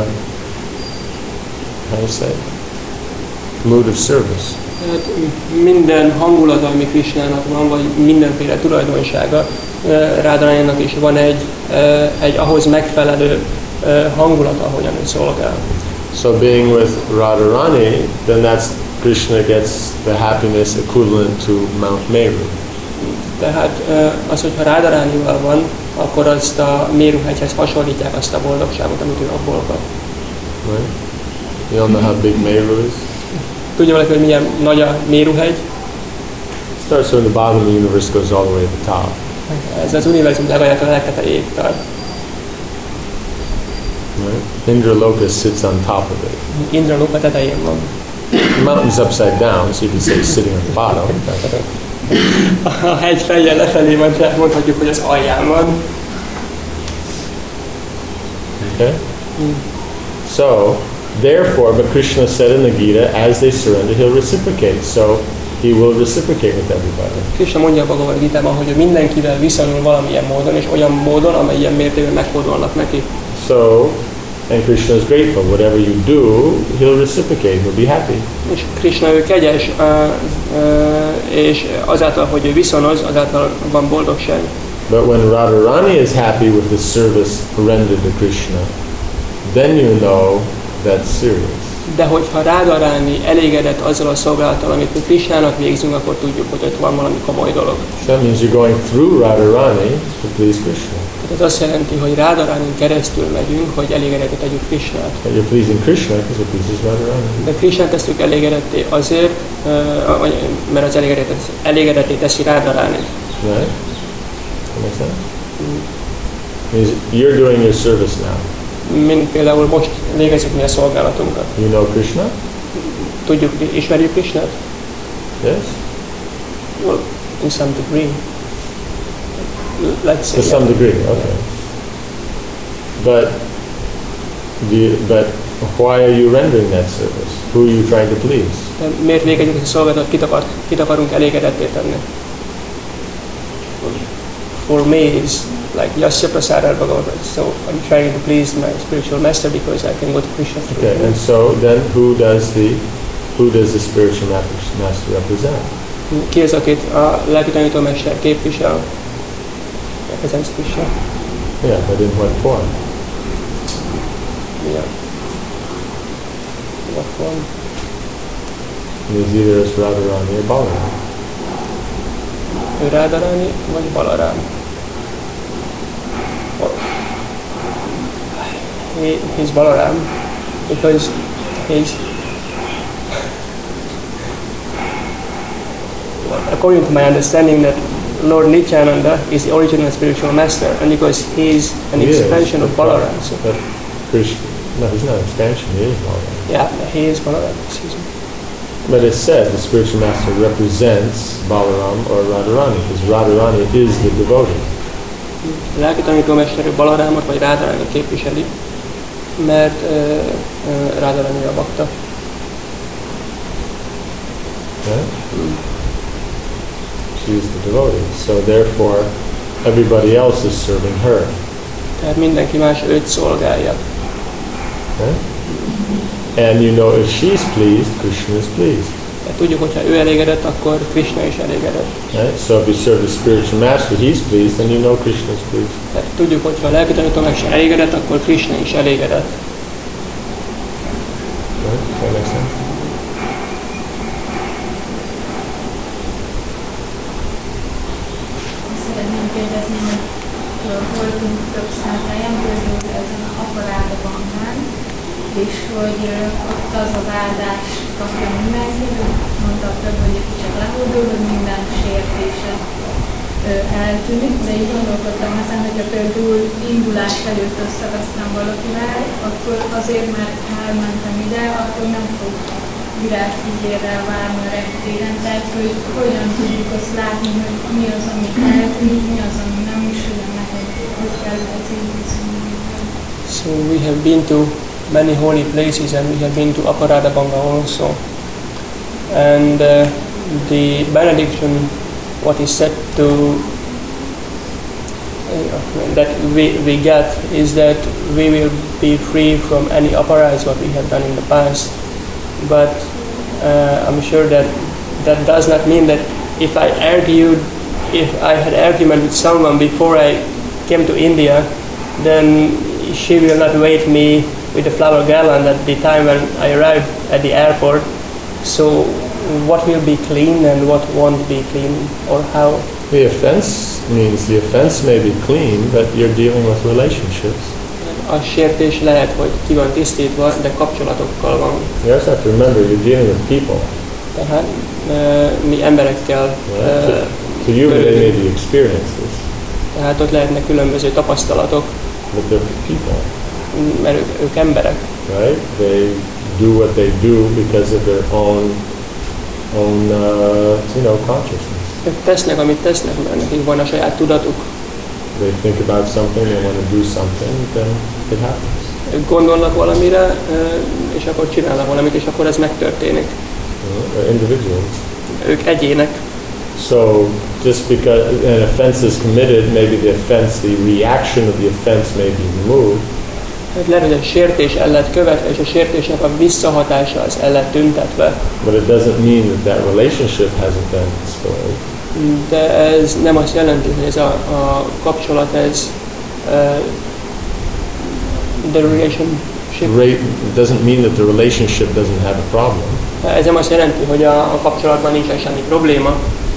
how do you say mood of service. Tehát minden hangulata, ami Krishnának van, vagy mindenféle tulajdonsága, Radharaninak is van egy, egy ahhoz megfelelő hangulata, ahogyan ő szolgál. So being with Radharani, then that's Krishna gets the happiness equivalent to Mount Meru. Tehát az, hogyha Radharanival van, akkor azt a Méru-hegyhez hasonlítják azt a boldogságot, amit ő abból kap. Right? You don't know how big Meru is? Tudja valaki, hogy milyen nagy a Méru-hegy? Starts from the bottom of the universe, goes all the way to the top. Ez az univerzum legalább a legtetejéig tart. Right? Indraloka sits on top of it. Indraloka tetején van. The mountain's upside down, so you could say it's sitting on the bottom. A hegy fejjel lefelé van, tehát mondhatjuk, hogy az alján van. Okay? So, therefore, but Krishna said in the Gita, as they surrender, he'll reciprocate. So, he will reciprocate with everybody. Krishna mondja a Bhagavad Gitában, hogy ő mindenkivel viszonyul valamilyen módon, és olyan módon, amelyen mértékben megfordulnak neki. So, and Krishna is grateful. Whatever you do, he'll reciprocate. He'll be happy. És Krishna ő kegyes, uh, uh, és azáltal, hogy ő viszonoz, azáltal van boldogság. But when Radharani is happy with the service rendered to Krishna, then you know that's serious. De hogyha Radharani elégedett azzal a szolgálattal, amit mi Krishnának végzünk, akkor tudjuk, hogy ott van valami komoly dolog. So that means you're going through Radharani to please Krishna. Ez azt jelenti, hogy Radharani keresztül megyünk, hogy elégedetté tegyük Krishnát. But you're pleasing Krishna because it pleases Radharani. De Krishnát tesszük elégedetté azért, uh, mert az elégedetté, elégedetté teszi Radharani. Right? That makes sense? Mm. Means you're doing your service now. Mint például most végezzük mi a szolgálatunkat. You know Krishna? Tudjuk, ismerjük Krishnát? Yes? Well, in some degree. Let's say. To some degree, okay. But, do you, but why are you rendering that service? Who are you trying to please? De miért végezzük ezt a szolgálatot? Kit, akar, kit akarunk elégedetté tenni? For me is like Yasya Prasada Bhagavad. So I'm trying to please my spiritual master because I can go to Krishna through Okay, him. and so then who does the who does the spiritual master represent? Ki az, akit a lelki tanítómester képvisel? Represents Krishna. Yeah, but in what form? Yeah. What form? It is either as Radharani or Balaram. Ő Radharani vagy Balaram? Well, he, he's Balaram because he's according to my understanding that Lord Nityananda is the original spiritual master, and because he is an He expansion is, of Balaram. So, But Krishna, no, he's not an expansion, he is Balaram. yeah, he is Balaram, excuse me. But it's said the spiritual master represents Balaram or Radharani, because Radharani is the devotee. A lelki tanítómester Balarámot vagy Radharani képviseli, mert uh, uh, Radharani a bakta. Right? She's the devotee, so therefore everybody else is serving her. Tehát mindenki más őt szolgálja. Right? And you know if she's pleased, Krishna is pleased. Tehát tudjuk, hogyha ő elégedett, akkor Krishna is elégedett. Right? So if you serve the spiritual master, he's pleased, then you know Krishna is pleased. Tehát tudjuk, hogyha a lelki tanítómester elégedett, akkor Krishna is elégedett. Right? Does that make sense? Szeretném kérdezni, hogy voltunk több száz helyen, például ezen a apparátokon ott az az áldás kapja mindenki, mondta több, hogy itt csak lehódul, hogy minden sértése ö, eltűnik, de így gondolkodtam ezen, hogyha például indulás előtt összevesztem valakivel, akkor azért, mert elmentem ide, akkor nem fog virágfigérrel várni a reptéren, tehát hogy hogyan tudjuk azt látni, hogy mi az, ami eltűnik, mi az, ami nem is, hogyan lehet, hogy kell az intézményeket. So we have been to many holy places and we have been to Aparadabanga also. And uh, the benediction, what is said to uh, that we, we get is that we will be free from any uprising what we have done in the past. But uh, I'm sure that that does not mean that if I argued, if I had argument with someone before I came to India, then she will not wait me with the flower garland at the time when I arrived at the airport. So what will be clean and what won't be clean, or how? The offense means the offense may be clean, but you're dealing with relationships. A sértés lehet, hogy ki van tisztítva, de kapcsolatokkal van. You also have to remember you're dealing with people. Tehát uh, mi emberekkel Right? uh, to, to you, they may be experiences, tehát ott lehetnek különböző tapasztalatok, but they're people, mert ők, ők emberek. right? They do what they do because of their own, own, uh, you know, consciousness. Ők tesznek, amit tesznek, mert nekik van a saját tudatuk. They think about something, they want to do something, then it happens. Ők gondolnak valamire, és akkor csinálnak valamit, és akkor ez megtörténik. You know, they're individuals. Ők egyének. So just because an offense is committed, maybe the offense, the reaction of the offense may be removed. Lehet, hogy a sértés el lett követve, és a sértésnek a visszahatása az el lett tüntetve. But it doesn't mean that that relationship hasn't been destroyed. De ez nem azt jelenti, hogy ez a, a kapcsolat, ez uh, the relationship. Re- it doesn't mean that the relationship doesn't have a problem. Ez nem azt jelenti, hogy a, a kapcsolatban nincsen semmi probléma.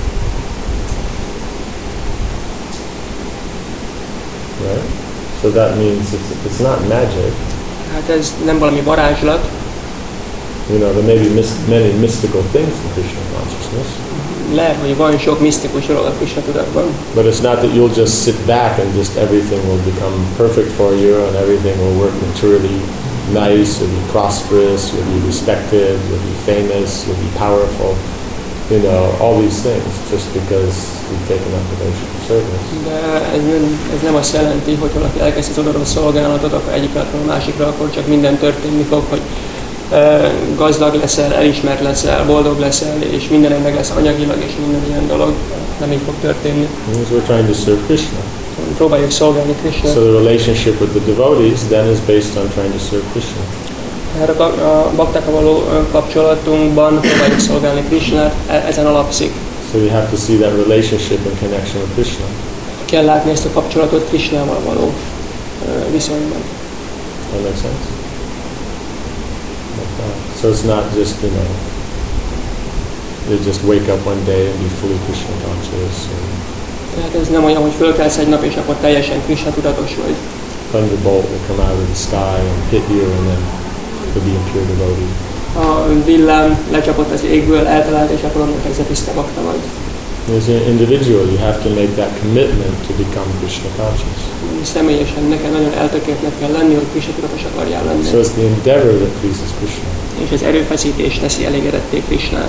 Right? So that means it's, it's not magic. Hát ez nem valami varázslat. You know, there may be mis- many mystical things in Krishna consciousness, Lehet, hogy van sok misztikus dolog a Krishna tudatban, but it's not that you'll just sit back and just everything will become perfect for you and everything will work materially nice, you'll be prosperous, you'll be respected, you'll be famous, you'll be powerful, you know, all these things just because you've taken up devotional service. de ez nem, ez nem azt jelenti, hogy valaki elkezd az odaadó szolgálatot, akkor egyik pillanatról a másikra, akkor csak minden történni fog, hogy uh, gazdag leszel, elismert leszel, boldog leszel, és minden meg lesz anyagilag, és minden ilyen dolog nem így fog történni. Because we're trying to serve Krishna. Próbáljuk szolgálni Krishna. So the relationship with the devotees then is based on trying to serve Krishna. Hát a, a baktákkal való kapcsolatunkban próbáljuk szolgálni Krishnát, e- ezen alapszik. So you have to see that relationship in connection with Krishna. Kell látni ezt a kapcsolatot Krishnával való uh, viszonyban. That makes sense? Like that. So it's not just, you know, you just wake up one day and be fully Krishna conscious, or Tehát ez nem olyan, hogy fölkelsz egy nap, és akkor teljesen Krishna tudatos vagy. thunderbolt will come out of the sky and hit you, and then you'll be a pure devotee. A villám lecsapott az égből, eltalált, és akkor onnantól kezdve tiszta bakta vagy. As an individual, you have to make that commitment to become Krishna conscious. Személyesen neked nagyon eltökéltnek kell lenni, hogy Krishna tudatos akarjál lenni. So it's the endeavor that pleases Krishna. És az erőfeszítés teszi elégedetté Krishnát.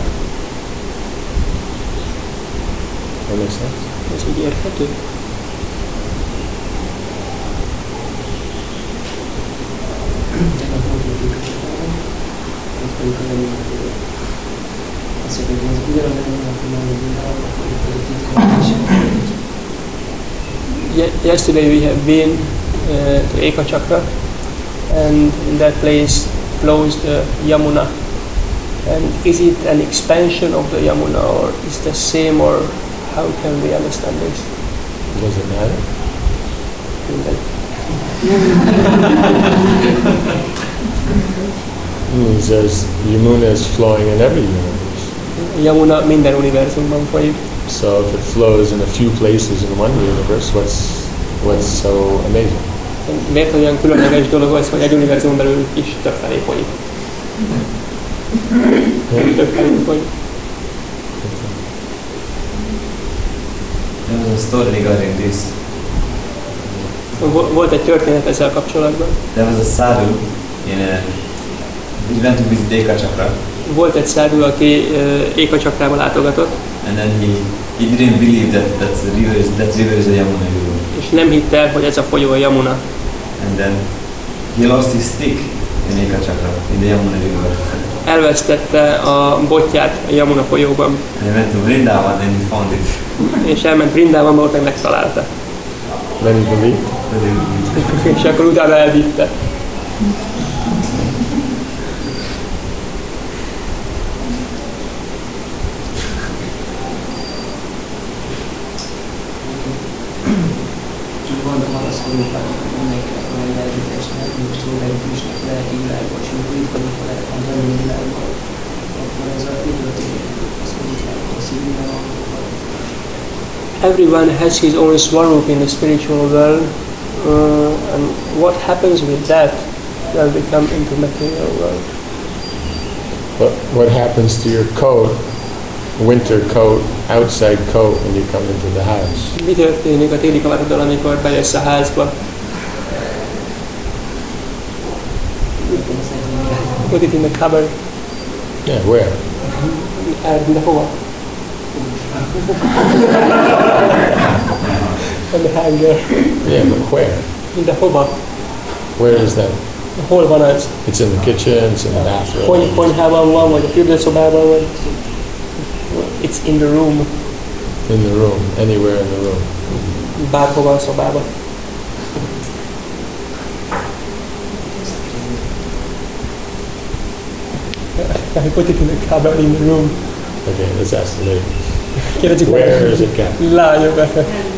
That makes sense? Ez így érthető? Ye- Yesterday we have been uh, to Ekachakra, and in that place flows the Yamuna. And is it an expansion of the Yamuna, or is the same, or how can we understand this? Does it matter? Mindegy. Means there's Yamuna is flowing in every universe. Yamuna minden univerzumban folyik. So if it flows in a few places in one universe, what's what's so amazing? Miért olyan különleges dolog az, hogy egy univerzumon belül is többfelé folyik? Tök helyünk, hogy There was a story regarding this. Vo- volt egy történet ezzel kapcsolatban. There was a sadhu in a. He went to visit Ekachakra, Volt egy szádú, aki uh, Ékacsakrába látogatott, and then he he didn't believe that that's the river is that river is a Yamuna river. és nem hitte el, hogy ez a folyó a Yamuna. And then he lost his stick in Ekachakra in the Yamuna river. Elvesztette a botját a Yamuna folyóban, And he went to Vrindavan and he found it. és elment Vrindában, ott meg megtalálta. Then he believed. And he- És akkor utána elvitte. Csak vannak válaszolók, amelyek a lelkítésnek, mint szolgáltatásnak, lelki világban, és amikor itt vagyunk a lelki a lelki világban, akkor ez a mi történik? Az, hogy itt vagyunk a szívben, akkor Everyone has his own swarup in the spiritual world, uh, and what happens with that when we come into material world? What, what happens to your coat, winter coat, outside coat, when you come into the house? Mi történik a téli kabátoddal, amikor bejössz a házba? Put it in the cupboard. Yeah, where? And the hova? On the hanger. Yeah, but where? De hova? Where is that? Hol van az? It's in the kitchen, it's in the bathroom. Kony, konyhában van, vagy a fürdőszobában van? It's in the room. In the room, anywhere in the room. Bárhova a szobában. I put it in the cupboard in the room. Okay, let's ask the lady. Kérdezzük meg. Where is it kept? Lányokat.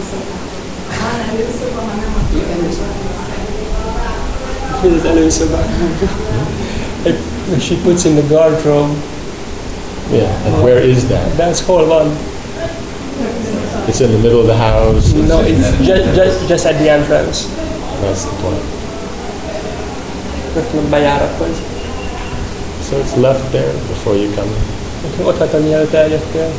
Mi az előszobában? Like, she puts in the guardrobe. Yeah, and where is that? That's hol van. It's in the middle of the house. No, it's just, just, just at the entrance. That's the point. Rögtön a bejárathoz. So it's left there before you come in. Ott hagytam, mielőtt eljöttél.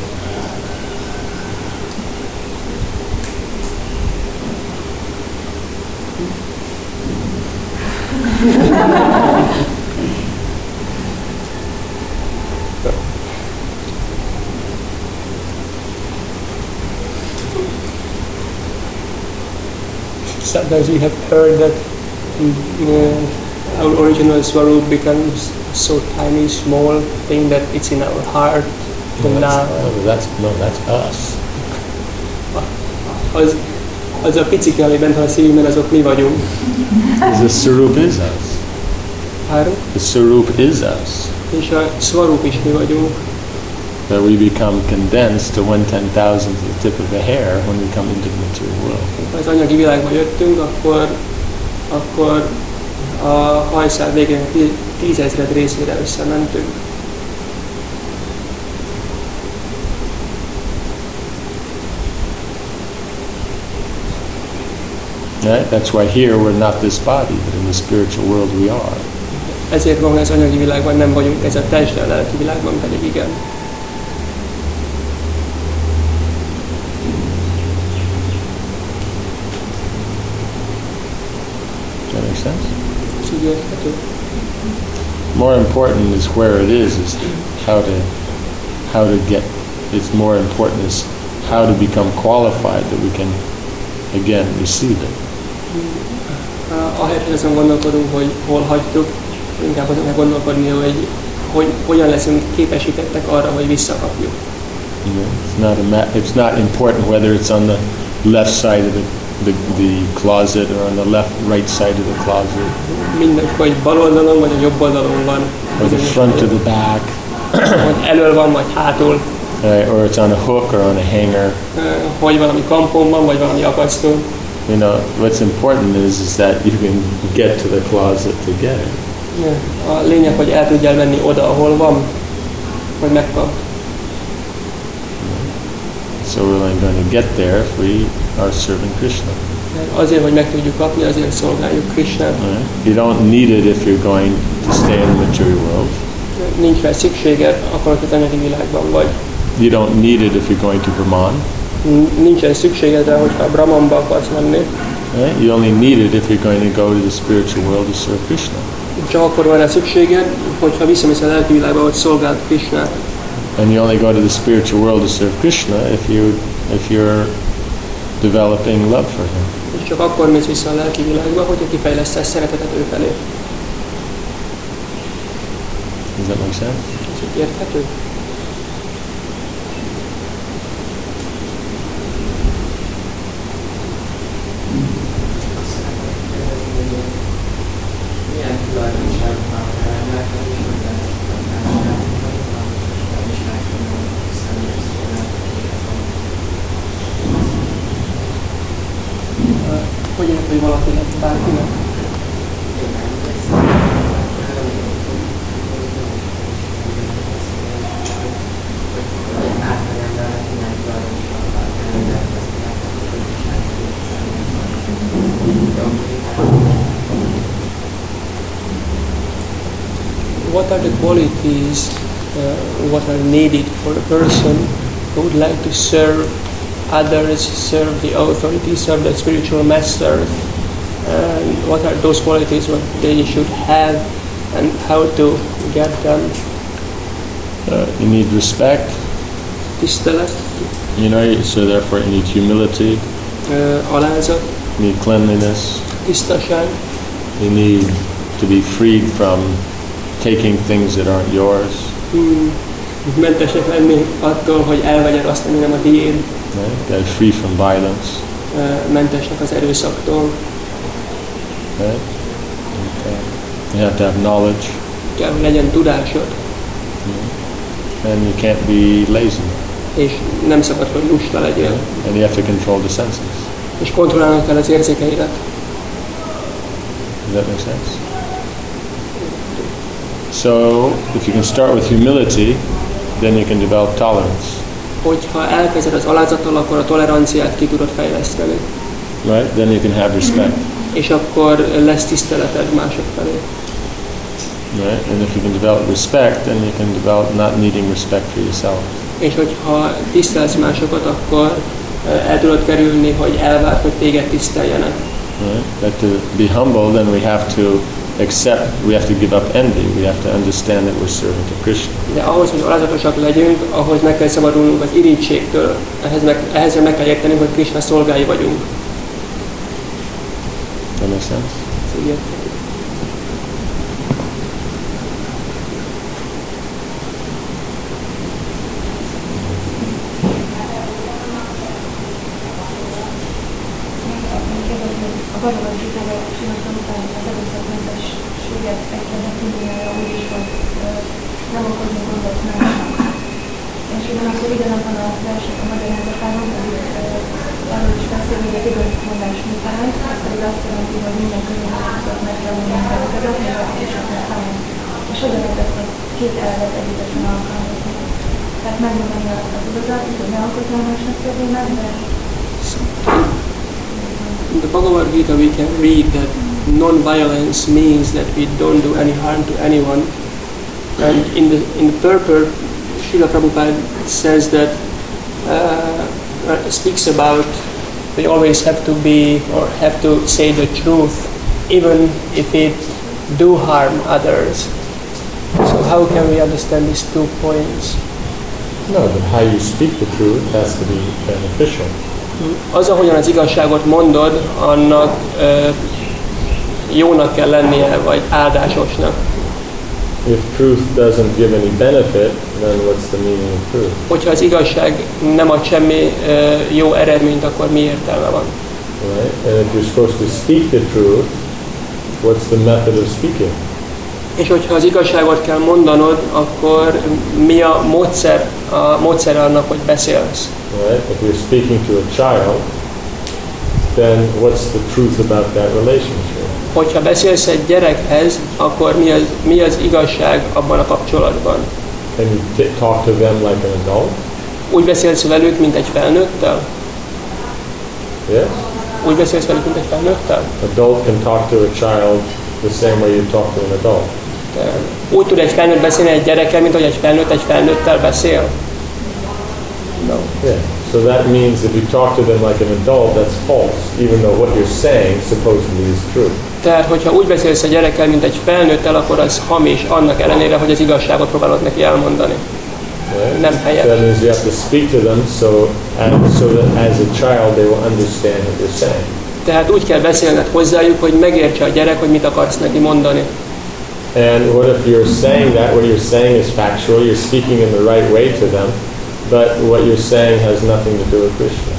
Sometimes we have heard that uh, our original swarup becomes so tiny, small thing that it's in our heart. No, And that's, now, no, that's, no, that's us. az, az a picike, ami bent van a szívünkben, azok mi vagyunk. The Sarup is us. Három. The Sarup is us. És a swarup is mi vagyunk. That we become condensed to one ten thousandth of the tip of a hair when we come into the material world. Ha az anyagi világba jöttünk, akkor, akkor a hajszál végén tí- tízezred részére összementünk. Right? That's why here we're not this body, but in the spiritual world we are. Ezért van, hogy az anyagi világban nem vagyunk, ez a test, de a lelki világban pedig igen. Does that make sense? És így érthető. More important is where it is, is how to how to get. It's more important is how to become qualified that we can again receive it. Ahelyett, hogy azon gondolkodunk, hogy hol hagytuk, inkább azon kell gondolkodni, hogy, hogy hogyan leszünk képesítettek arra, hogy visszakapjuk. You know, it's not a ma- it's not important whether it's on the left side of the, the the closet or on the left right side of the closet, Mindegy, vagy bal oldalon, vagy a jobb oldalon van. or the front or the back, Vagy elől van, vagy hátul. right? Or it's on a hook or on a hanger. Hogy valami kampon van, vagy valami akasztó. You know, what's important is is that you can get to the closet to get it. A lényeg, hogy el tudjál menni oda, ahol van, hogy megkap. So we're only going to get there if we are serving Krishna. Azért, hogy meg tudjuk kapni, azért szolgáljuk Krishnát. Right? You don't need it if you're going to stay in the material world. nincs rá szükséged, akkor ott az anyagi világban vagy. You don't need it if you're going to Brahman. Nincsen szükséged rá, hogyha a Brahmanba akarsz menni. Right? You only need it if you're going to go to the spiritual world to serve Krishna. Csak akkor van rá szükséged, hogyha visszamész a lelki világba, hogy szolgáld Krishnát. And you only go to the spiritual world to serve Krishna if you if you're developing love for him. És csak akkor mész vissza a lelki világba, hogyha kifejlesztesz szeretetet ő felé. Does that make sense? Ez így érthető? Milyen tulajdonságoknak kell rendelkezni, hogy Hogy érted, hogy valakinek, bárkinek? What are the qualities uh, what are needed for a person who would like to serve others, serve the authority, serve the spiritual master? And what are those qualities what they should have and how to get them? Uh, you need respect. Tisztelet, You know, so therefore you need humility. uh, alázat, You need cleanliness. tisztaság, You need to be freed from taking things that aren't yours. hmm, mentesek lenni attól, hogy elvegyed azt, ami nem a tiéd, Right? That free from violence. uh, mentesnek az erőszaktól, Right? Okay. You have to have knowledge, kell, hogy legyen tudásod, and you can't be lazy. és nem szabad, hogy lusta legyél, And you have to control the senses. és kontrollálnod kell az érzékeidet. Does that make sense? So, if you can start with humility, then you can develop tolerance. Hogyha elkezded az alázattal, akkor a toleranciát ki tudod fejleszteni, Right? Then you can have respect. és akkor lesz tiszteleted mások felé. Right? And if you can develop respect, then you can develop not needing respect for yourself. És hogyha tisztelsz másokat, akkor eh, el tudod kerülni, hogy elvárd, hogy téged tiszteljenek. Right? But to be humble, then we have to accept, we have to give up envy. We have to understand that we're serving to Krishna. De ahhoz, hogy alázatosak legyünk, ahhoz meg kell szabadulnunk az irítségtől, ehhez meg, ehhez meg kell érteni, hogy Krishna szolgái vagyunk. That makes sense? Ez így érthető. A Bhagavad Gita-val csináltam után az erőszakmentességet egyszerűen tudnia úgy is, hogy nem okozni gondot másnak. És ugyanakkor ugyanabban a versek a magyarázatában pedig arról is beszél, hogy az igazmondás után, ez pedig azt jelenti, hogy minden körülményeket meg kell mondani feladatot, még a későbbnek talán. És hogyan lehet ezt a két elvet együttesen alkalmazni. Tehát megmondani az igazat, hogy ne okozni a másnak problémát, de In the Bhagavad Gita we can read that non-violence means that we don't do any harm to anyone. And in the, in the purport, Srila Prabhupada says that, uh, speaks about we always have to be or have to say the truth even if it do harm others. So how can we understand these two points? No, but how you speak the truth has to be beneficial. Az, ahogyan az igazságot mondod, annak uh, jónak kell lennie, vagy áldásosnak. If truth doesn't give any benefit, then what's the meaning of truth? Hogyha az igazság nem ad semmi uh, jó eredményt, akkor mi értelme van? Right? And if you're supposed to speak the truth, what's the method of speaking? És hogyha az igazságot kell mondanod, akkor mi a módszer, a módszer annak, hogy beszélsz? Right? If you're speaking to a child, then what's the truth about that relationship? Hogyha beszélsz egy gyerekhez, akkor mi az, mi az igazság abban a kapcsolatban? And you t- talk to them like an adult? Úgy beszélsz velük, mint egy felnőttel? Yes? Úgy beszélsz velük, mint egy felnőttel? Adult can talk to a child the same way you talk to an adult. Úgy tud egy felnőtt beszélni egy gyerekkel, mint hogy egy felnőtt egy felnőttel beszél? No. Yeah. So that means if you talk to them like an adult, that's false, even though what you're saying supposedly is true. Tehát, hogyha úgy beszélsz a gyerekkel, mint egy felnőttel, akkor az hamis, annak ellenére, hogy az igazságot próbálod neki elmondani. Right? Nem helyes. That means you have to speak to them so, and so that as a child they will understand what you're saying. Tehát úgy kell beszélned hozzájuk, hogy megértse a gyerek, hogy mit akarsz neki mondani. And what if you're saying that, what you're saying is factual, you're speaking in the right way to them, but what you're saying has nothing to do with Krishna.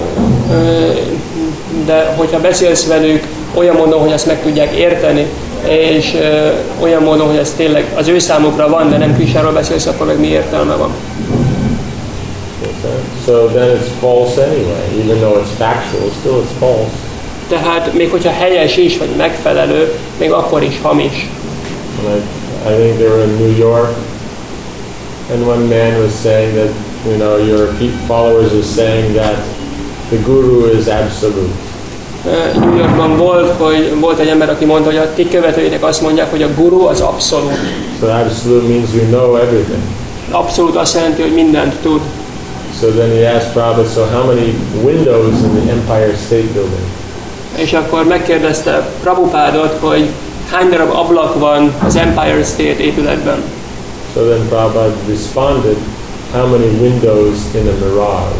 De hogyha beszélsz velük olyan módon, hogy azt meg tudják érteni, és olyan módon, hogy ez tényleg az ő számukra van, de nem Krishnáról beszélsz, akkor meg mi értelme van? Okay. So then it's false anyway, even though it's factual, still it's false. Tehát még hogyha helyes is, vagy megfelelő, még akkor is hamis. And I, I think they were in New York, and one man was saying that, you know, your followers are saying that the guru is absolute. New Yorkban volt, hogy volt egy ember, aki mondta, hogy a ti követőitek azt mondják, hogy a guru az abszolút. So absolute means you know everything. Abszolút azt jelenti, hogy mindent tud. So then he asked Prabhupada, so how many windows in the Empire State Building? És akkor megkérdezte Prabhupádot, hogy hány darab ablak van az Empire State épületben. So then Prabhupada responded, how many windows in a mirage?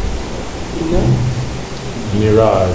Mirage.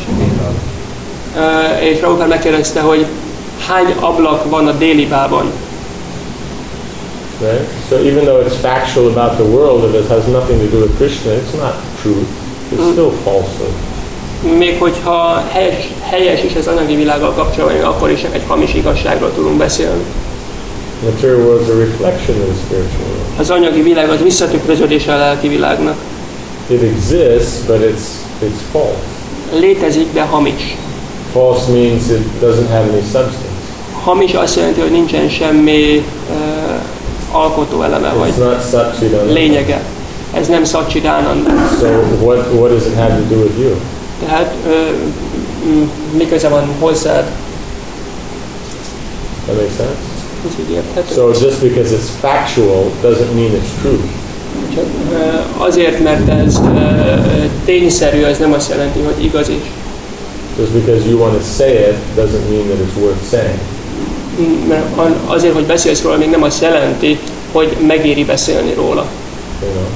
Uh, és Prabhupád megkérdezte, hogy hány ablak van a délibában. Right? So even though it's factual about the world, if it has nothing to do with Krishna, it's not truth. It's still falsehood. Még hogyha helyes, helyes is az anyagi világgal kapcsolatban, akkor is egy hamis igazságról tudunk beszélni. Material world is a reflection of the spiritual world. Az anyagi világ az visszatükröződése a lelki világnak. It exists, but it's it's false. Létezik, de hamis. False means it doesn't have any substance. Hamis azt jelenti, hogy nincsen semmi uh, alkotó eleme, vagy It's not Satchidananda. lényege. Ez nem Satchidananda. So what what does it have to do with you? Tehát uh, mi köze van hozzád? That makes sense? Ez így érthető. So just because it's factual doesn't mean it's true. Csak, uh, azért, mert ez uh, tényszerű, az nem azt jelenti, hogy igaz is. Just because you want to say it doesn't mean that it's worth saying. Mert azért, hogy beszélsz róla, még nem azt jelenti, hogy megéri beszélni róla. You know,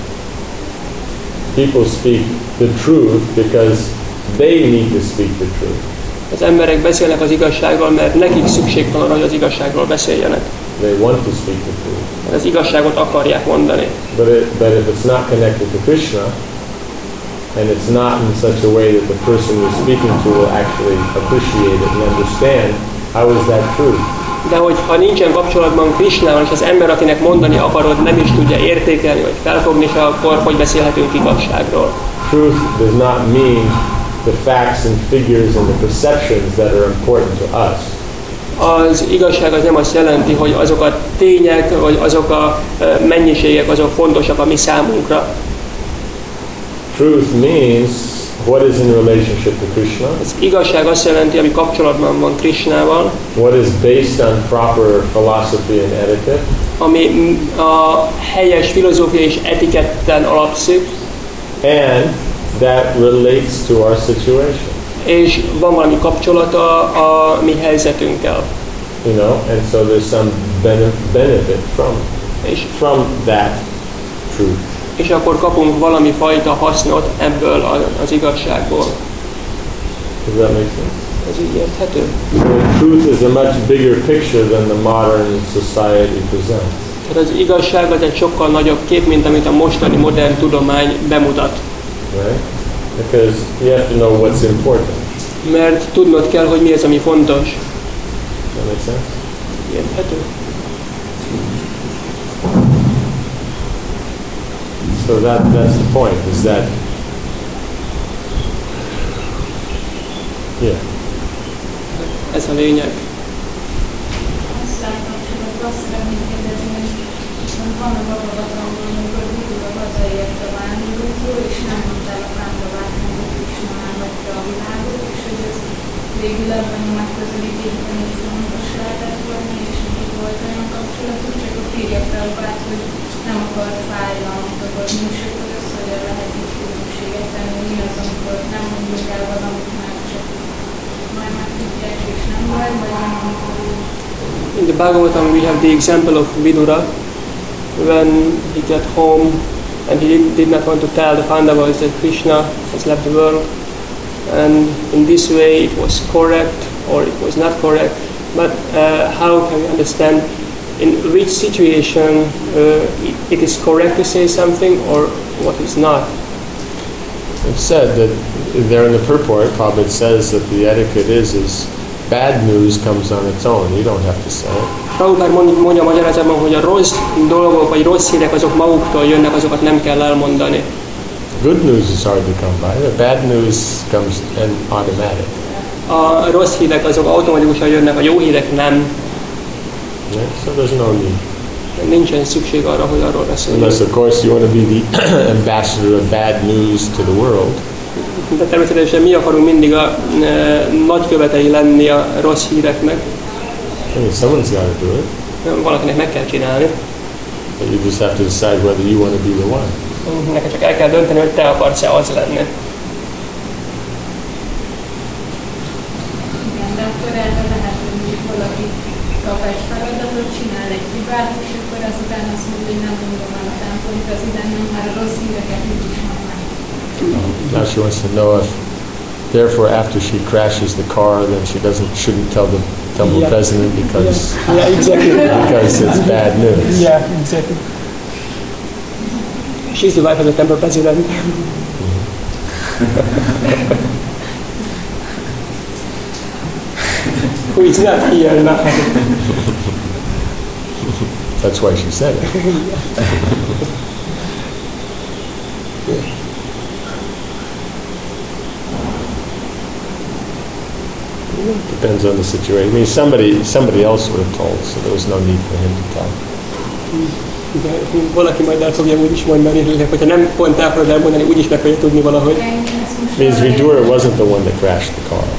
people speak the truth because they need to speak the truth. Az emberek beszélnek az igazságról, mert nekik szükség van arra, hogy az igazságról beszéljenek. They want to speak the truth. Az igazságot akarják mondani. But, it, but if it's not connected to Krishna, and it's not in such a way that the person you're speaking to will actually appreciate it and understand, how is that true? De hogyha nincsen kapcsolatban Krishnával, és az ember, akinek mondani akarod, nem is tudja értékelni, vagy felfogni se, akkor hogy beszélhetünk igazságról? Truth does not mean the facts and figures and the perceptions that are important to us. Az igazság az nem azt jelenti, hogy azok a tények, vagy azok a mennyiségek, azok fontosak a mi számunkra. Truth means what is in relationship to Krishna, Az igazság azt jelenti, ami kapcsolatban van Krishnával, what is based on proper philosophy and etiquette, ami a helyes filozófia és etiketten alapszik, and that relates to our situation. és van valami kapcsolata a mi helyzetünkkel. You know, and so there's some bene- benefit from És, from that truth. és akkor kapunk valami fajta hasznot ebből az igazságból. Does that make sense? Ez így érthető? The truth is a much bigger picture than the modern society presents. Tehát az igazság az egy sokkal nagyobb kép, mint amit a mostani modern tudomány bemutat. Right? Because you have to know what's important. Mert tudnod kell, hogy mi az, ami fontos. That makes sense? Érthető? So that that's the point, is that yeah. Ez a lényeg. Aztán kapcsolatban azt szeretném kérdezni, hogy vannak avadatlanul, amikor Gurula hazaért a vándorútól, és nem mondtál a Pándavát, hogy Krishna elvette a világot, és hogy ez végül ebben a megközelítésben is fontos lehetett volna, és még volt olyan kapcsolatuk, csak a férje felvált, hogy nem akar fájdalmat okozni, és akkor az, hogy lehet így különbséget tenni, mi az, amikor nem mondjuk el valamit, már csak majd már tudják, és nem vagy, vagy nem, amikor In the Bhagavatam, we have the example of Vidura when he got home and he did, did not want to tell the Pandavas that Krishna has left the world. And in this way it was correct or it was not correct. But uh, how can we understand in which situation uh, it, it is correct to say something or what is not? It's said that there in the purport, Prabhupada says that the etiquette is, is bad news comes on its own. You don't have to say it. Prabhupád mond, mondja a magyarázatban, hogy a rossz dolgok vagy rossz hírek azok maguktól jönnek, azokat nem kell elmondani. Good news is hard to come by. The bad news comes in automatic. A rossz hírek azok automatikusan jönnek, a jó hírek nem. Yeah? So there's no need. Nincsen szükség arra, hogy arról beszéljünk. Unless, of course, you want to be the ambassador of bad news to the world. De természetesen mi akarunk mindig a e, nagykövetei lenni a rossz híreknek. I mean, someone's got to do it. Valakinek meg kell csinálni. But you just have to decide whether you want to be the one. Neked csak el kell dönteni, hogy te akarsz-e az lenni. igen, de akkor erre lehet, hogy mondjuk valaki kap egy feladatot, csinál egy hibát, és akkor azután azt mondja, hogy nem mondom el a tempót, az ide nem, már a rossz híreket így is mondom. Now she wants to know if, therefore, after she crashes the car, then she doesn't shouldn't tell the temple Yeah. president because Yeah, yeah exactly. because it's bad news. Yeah, exactly. She's the wife of the temple president. Who is not here now. That's why she said it. Depends on the situation. I mean, somebody somebody else would have told, so there was no need for him to tell. De valaki majd el fogja úgyis mondani, hogy hogyha nem pont el fogod elmondani, úgyis meg fogja tudni valahogy. Means Vidura wasn't the one that crashed the car.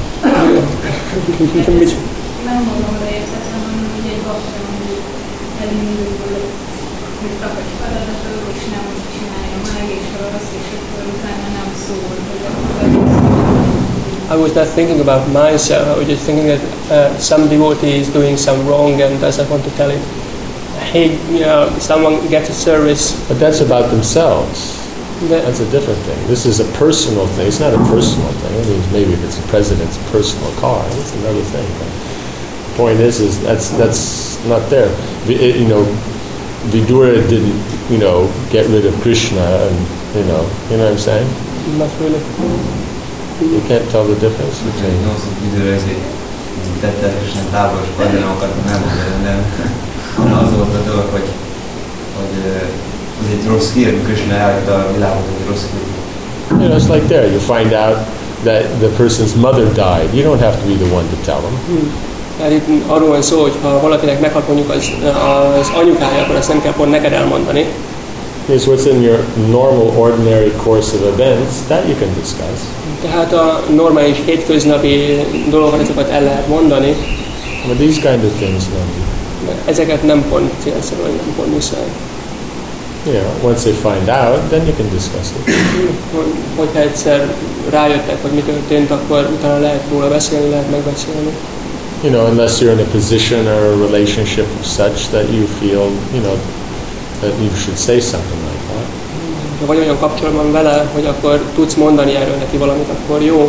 Nem magamra értettem, hanem hogy egy bakta, hogy elindul, hogy kap egy feladatot, és nem úgy csinálja meg, és rossz, és akkor utána nem szól, hogy akkor I was not thinking about myself. I was just thinking that uh, some devotee is doing some wrong and doesn't want to tell it. Hey, you know, someone gets a service. But that's about themselves. That, That's a different thing. This is a personal thing. It's not a personal thing. I mean, maybe if it's the president's personal car, that's another thing. But the point is, is that's that's not there. Vi- It, you know, Vidura didn't, you know, get rid of Krishna, and you know, you know what I'm saying? not really. You can't tell the difference Úgyhogy between. nyolcad időre ezért tettetesen távolos padinámokat nem mondani, nem. Hanem az volt a dolog, hogy, hogy eh, az egy rossz hír, hogy Krishna elhagyta a világot, egy rossz hír. You know, it's like there. You find out that the person's mother died. You don't have to be the one to tell them. Tehát itt arról van szó, hogy ha valakinek meghalt mondjuk az, az anyukája, akkor azt nem kell pont neked elmondani. Because what's in your normal, ordinary course of events, that you can discuss. Tehát a normális hétköznapi dolgokat, ezeket el lehet mondani, But these kind of things, no. de ezeket nem pont célszerűen, nem pont muszáj. You know, once they find out, then you can discuss it. Hogyha egyszer rájöttek, hogy mi történt, akkor utána lehet róla beszélni, lehet megbeszélni. You know, unless you're in a position or a relationship of such that you feel, you know, that you should say something like that. Ha vagy olyan kapcsolatban vele, hogy akkor tudsz mondani erről neki valamit, akkor jó.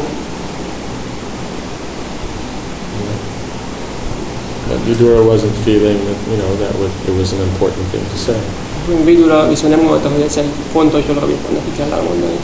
But Vidura wasn't feeling that, you know, that would, it was an important thing to say. Vidura viszont nem gondolta, hogy ez egy fontos dolog, amit neki kell elmondani.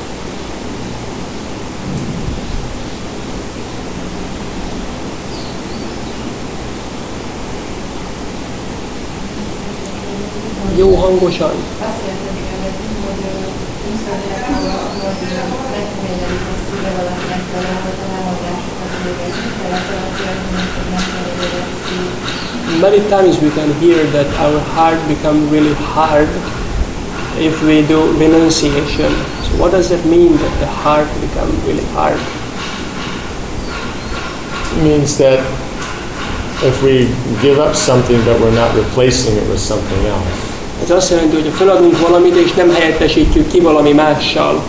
Jó hangosan. Azt jelenti, hogy muszáj megkeményedik a szíve valakinek találhat a lámadásokat végezni, kell az alapján, hogy megkeményedik. Many times we can hear that our heart become really hard if we do renunciation. So what does that mean, that the heart become really hard? It means that If we give up something but we're not replacing it with something else. Ez azt jelenti, hogy feladunk valamit, és nem helyettesítjük ki valami mással.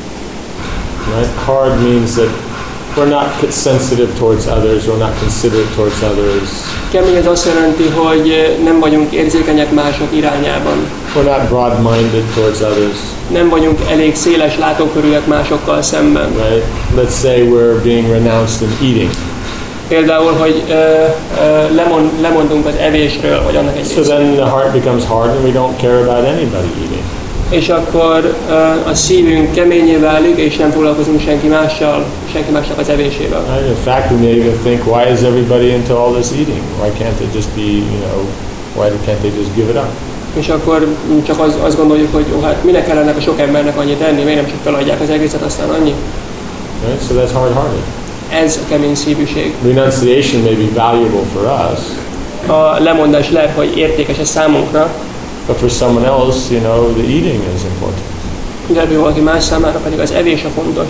Right? Hard means that we're not sensitive towards others, we're not considerate towards others. Kemény ez azt jelenti, hogy nem vagyunk érzékenyek mások irányában. We're not broad-minded towards others. Nem vagyunk elég széles látókörűek másokkal szemben. Right? Let's say we're being renounced in eating. Például, hogy uh, uh, lemond, lemondunk az evésről, vagy annak egy So then the heart becomes hard and we don't care about anybody eating. És akkor uh, a szívünk keményé válik, és nem foglalkozunk senki mással, senki másnak az evésével. Right? In fact, we may even think, why is everybody into all this eating? Why can't they just be, you know, why can't they just give it up? És akkor csak az, azt gondoljuk, hogy ó, hát minek kellene a sok embernek annyit enni, miért nem csak feladják az egészet, aztán annyi. Right? So that's hard-hearted. Ez a kemény szívűség. Renunciation may be valuable for us, A lemondás lehet, hogy értékes a számunkra, but for someone else, you know, the eating is important. de valaki más számára pedig az evés a fontos.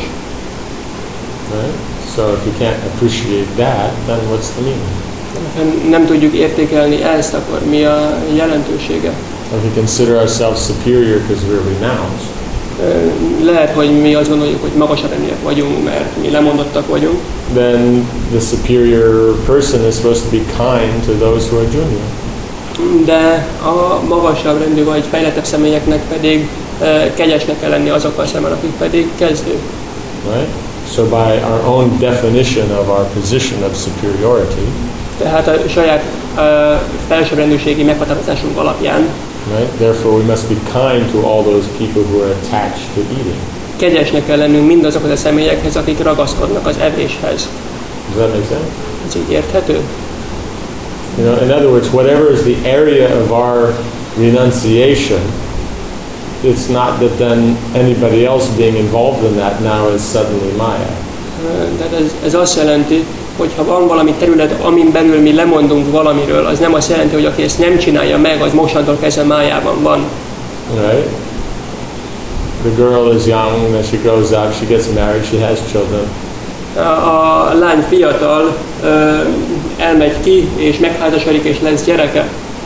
Right? So if you can't appreciate that, then what's the meaning? Ha nem tudjuk értékelni ezt, akkor mi a jelentősége? If we consider ourselves superior because we're renounced, Lehet, hogy mi azt gondoljuk, hogy magasabb rendűek vagyunk, mert mi lemondottak vagyunk, then the superior person is supposed to be kind to those who are junior. de a magasabb rendű vagy fejlettebb személyeknek pedig eh, kegyesnek kell lenni azokkal szemben, akik pedig kezdők. Right? So by our own definition of our position of superiority, Tehát a saját uh, felsőbb rendűségi meghatározásunk alapján right? Therefore we must be kind to all those people who are attached to eating. kegyesnek kell lennünk mindazokhoz a személyekhez, akik ragaszkodnak az evéshez. Does that make sense? Ez így érthető? You know, in other words, whatever is the area of our renunciation, it's not that then anybody else being involved in that now is suddenly Maya. De ez, ez azt jelenti, hogy ha van valami terület, amin belül mi lemondunk valamiről, az nem azt jelenti, hogy aki ezt nem csinálja meg, az mostantól kezdve májában van. Right? The girl is young, then she grows up, she gets married, she has children. A, a lány fiatal, ö, elmegy ki, és megházasodik, és lesz gyereke.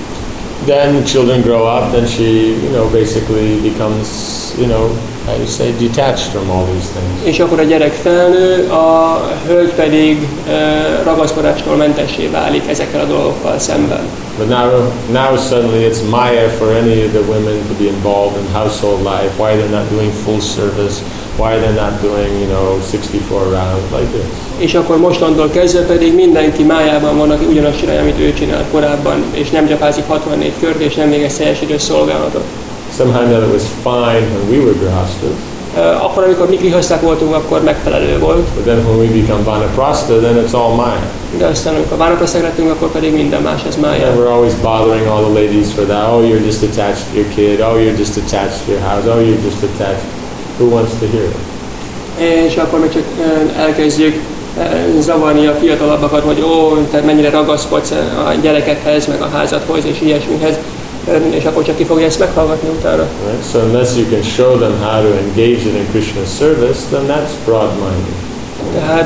Then the children grow up, then she, you know, basically becomes, you know, how you say, detached from all these things. És akkor a gyerek felnő, a hölgy pedig ö, ragaszkodástól mentessé válik ezekkel a dolgokkal szemben. But now, now suddenly it's Maya for any of the women to be involved in household life, why they're not doing full service, why they're not doing, you know, sixty-four rounds like this. És akkor mostantól kezdve pedig mindenki májában van, aki ugyanazt csinálja, amit ő csinált korábban, és nem gyapázik hatvannégy kört, és nem végez teljes idős szolgálatot. Somehow that it was fine when we were grihastas, Uh, akkor, amikor mi grihaszták voltunk, akkor megfelelő volt, but then when we become vanaprastha, then it's all Maya. de aztán, amikor vánapraszták lettünk, akkor pedig minden más, ez And mája. we're always bothering all the ladies for that. Oh, you're just attached to your kid. Oh, you're just attached to your house. Oh, you're just attached. Who wants to hear it? És akkor meg csak uh, elkezdjük uh, zavarni a fiatalabbakat, hogy ó, te mennyire ragaszkodsz a gyerekekhez, meg a házadhoz, és ilyesmihez. Um, és akkor csak ki fogja ezt meghallgatni utána. Right? So unless you can show them how to engage it in Krishna's service, then that's broad-minded. Tehát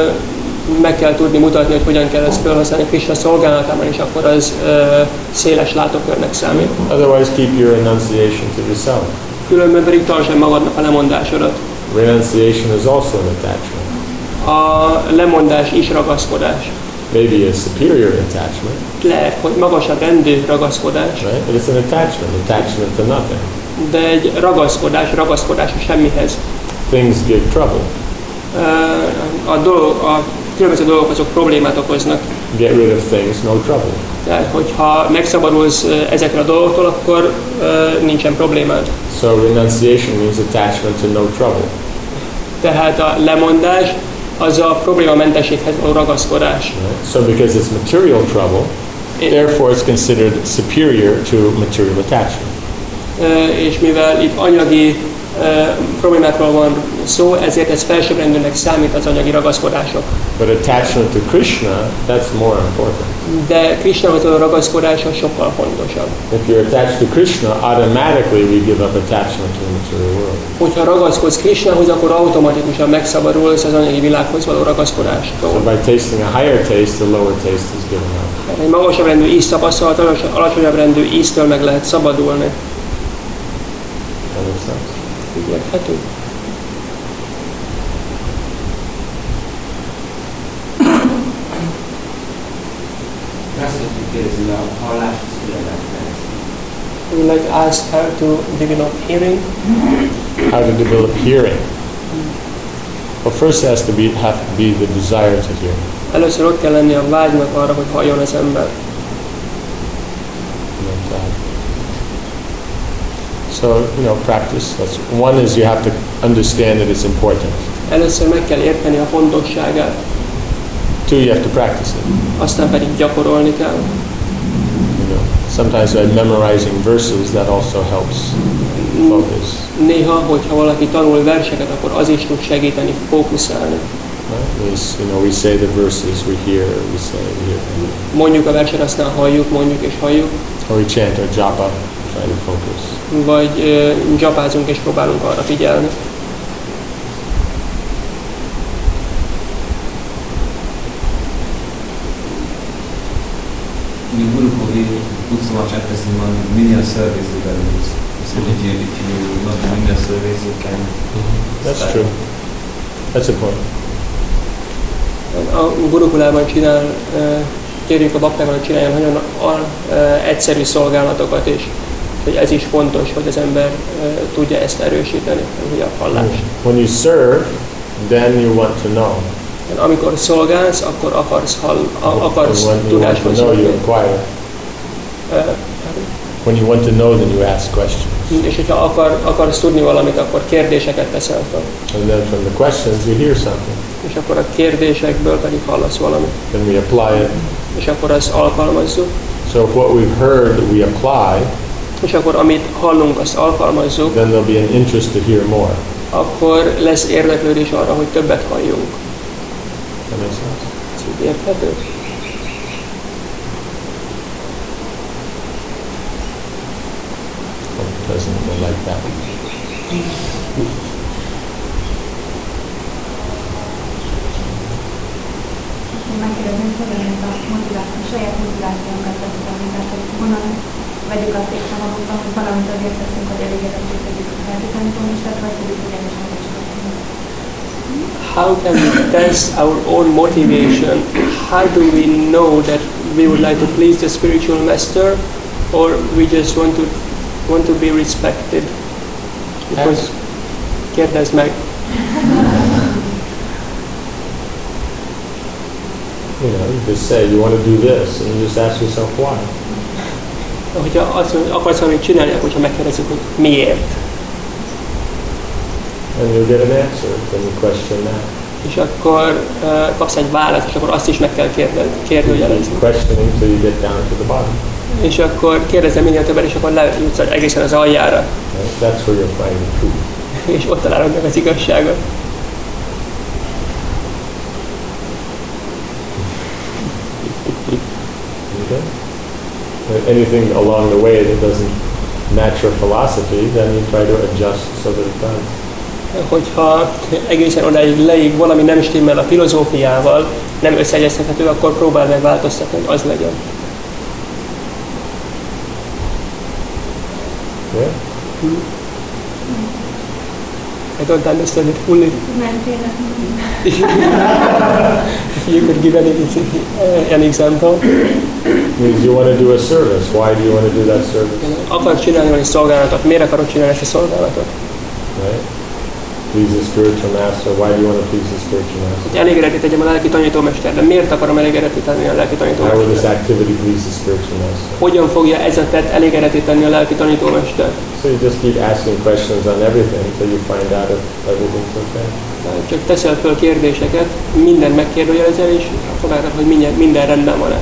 uh, meg kell tudni mutatni, hogy hogyan kell ezt felhasználni Krishna szolgálatában, és akkor az uh, széles látókörnek számít. Otherwise, keep your renunciation to yourself. Különben pedig tartsd magadnak a lemondásodat. Renunciation is also an attachment. A lemondás is ragaszkodás. Maybe a superior attachment, Lehet, hogy magasabb rendű ragaszkodás, right? But it's an attachment, attachment to nothing. de egy ragaszkodás, ragaszkodás a semmihez. Things give trouble. Uh, A, dolog, a különböző dolgok azok problémát okoznak. Get rid of things, no trouble. Tehát, hogyha megszabadulsz uh, ezekről a dolgoktól, akkor uh, nincsen problémád. So renunciation means attachment to no trouble. Tehát a lemondás az a problémamentességhez való ragaszkodás. Right? So because it's material trouble, therefore it's considered superior to material attachment. Uh, És mivel itt anyagi problémákról van szó, ezért ez felsőbbrendűnek számít az anyagi ragaszkodások. But attachment to Krishna, that's more important. De Krishnához való ragaszkodás az sokkal fontosabb. If you're attached to Krishna, automatically we give up attachment to the material world. Hogyha ragaszkodsz Krishnához, akkor automatikusan megszabadulsz az anyagi világhoz való So ragaszkodástól. by tasting a higher taste, the lower taste is given up. Egy magasabb rendű ízt tapasztalat, alacsonyabb rendű íztől meg lehet szabadulni. That makes sense? Így érthető? Azt szoktuk kérdezni, a hallás az figyelemben fejleszteni. We would like to ask how to develop hearing. How to develop hearing? Well, first it has to be, have to be the desire to hear. Először ott kell lenni a vágynak arra, hogy halljon az ember. And, uh, So, you know, practice. That's one is you have to understand that it's important. Először meg kell érteni a fontosságát, Two, you have to practice it. aztán pedig gyakorolni kell. You know, sometimes by memorizing verses, that also helps focus. Néha, hogyha valaki tanul verseket, akkor az is tud segíteni fókuszálni. Right? We, s- you know, we say the verses, we hear, we say, we hear, Mondjuk a verset, aztán halljuk, mondjuk és halljuk, or we chant or japa, try to focus. vagy ö, dzsapázunk és próbálunk arra figyelni. In Gurukul, we put so much emphasis on menial service development. So if you, if you not do menial service, you can... That's start. true. That's a point. A Gurukulában csinál, ö, kérjük a baktákat, hogy csináljon nagyon a- ö, egyszerű szolgálatokat is. Hogy ez is fontos, hogy az ember ö, tudja ezt erősíteni, hogy a hallást. When you serve, then you want to know. Amikor szolgálsz, akkor akarsz, hall, a- akarsz And when you want to tudáshoz know, you jutni. inquire. Ö, When you want to know, then you ask questions. És hogyha akar, akarsz tudni valamit, akkor kérdéseket teszel fel. And then from the questions, you hear something. És akkor a kérdésekből pedig hallasz valamit. Then we apply it. És akkor azt alkalmazzuk. So if what we've heard we apply, És akkor amit hallunk, azt alkalmazzuk, then there'll be an interest to hear more. akkor lesz érdeklődés arra, hogy többet halljunk. That makes sense? Ez így érthető? One doesn't go like that. Én megkérdezem, hogy hogyan lehet a motiváció, a saját motivációnkat beszélni, tehát hogy honnan vegyük azt észre magunkban, hogy valamit azért teszünk, hogy elégedettség tegyük a lelki tanítómestert, vagy pedig ugyanesen becsületünk. How can we test our own motivation? How do we know that we would like to please the spiritual master, or we just want to want to be respected? Because kérdezd meg. You know, you just say you want to do this, and you just ask yourself why. Hogyha azt mondod, akarsz valamit csinálni, akkor hogyha megkérdezzük, hogy miért. And you'll get an answer, then you question that. És akkor uh, kapsz egy választ, és akkor azt is meg kell kérde- kérdőjelezni. Keep questioning till you get down to the bottom. És akkor kérdezem minél többet, és akkor lejutsz egészen az aljára. Right? That's where you'll find the truth. És ott találod meg az igazságot. Okay? And anything along the way that doesn't match your philosophy, then you try to adjust so that it does. Hogyha egészen odáig leig valami nem stimmel a filozófiával, nem összeegyeztethető, akkor próbáld meg változtatni, hogy az legyen. Yeah? I don't understand it fully. Nem tényleg. You could give any, uh, an example. Means you want to do a service. Why do you want to do that service? Akarsz csinálni valami szolgálatot. Miért akarod csinálni ezt a szolgálatot? Right? Please the spiritual master. Why do you want to please the spiritual master? Hogy elégedetté tegyem a lelki tanítómester, de miért akarom elégedetté tenni a lelki How will this tanítómester? activity please the spiritual master? Hogyan fogja ez a tett elégedetté tenni a lelki tanítómester? So you just keep asking questions on everything until you find out if everything's okay. Csak teszel föl kérdéseket, mindent megkérdőjelezel, és fogadod, hogy minden, minden rendben van-e.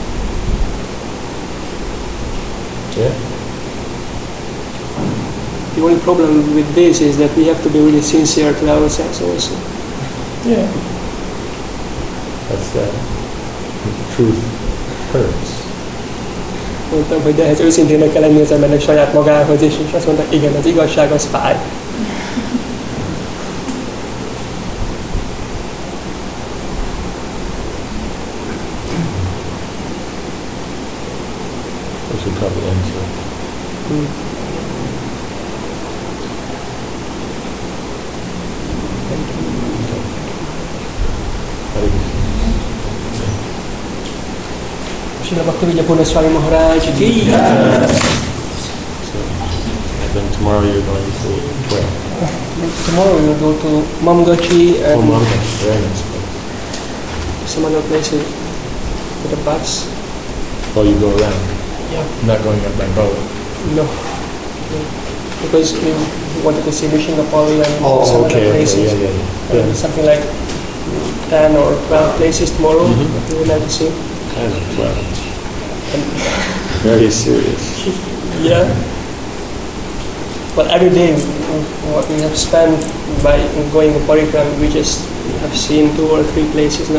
Yeah? The only problem with this is that we have to be really sincere to ourselves also. Yeah. That's the truth hurts. Mondtam, hogy de ehhez őszintének kell lenni az embernek saját magához, és, és azt mondták, igen, az igazság az fáj. We should probably end here. Hmm. Hare Krishna. Srila Bhaktivedanta Purna Swami Maharaj ki. So, then tomorrow you're going to where? Tomorrow we will go to Mamgachi Oh, and Manga. Very nice place. some other places with a bus. Oh, you go around. Yeah. Not going up by boat. No. No. Because we wanted to see Vishingapalli and Oh, some okay, other okay, places. yeah, yeah, Uh, yeah. Something like ten or twelve places tomorrow Mhm. that we would like to see. Kind of twelve. Very serious. Yeah. But every day, what we have spent by going to Parikram, we just have seen two or three places now.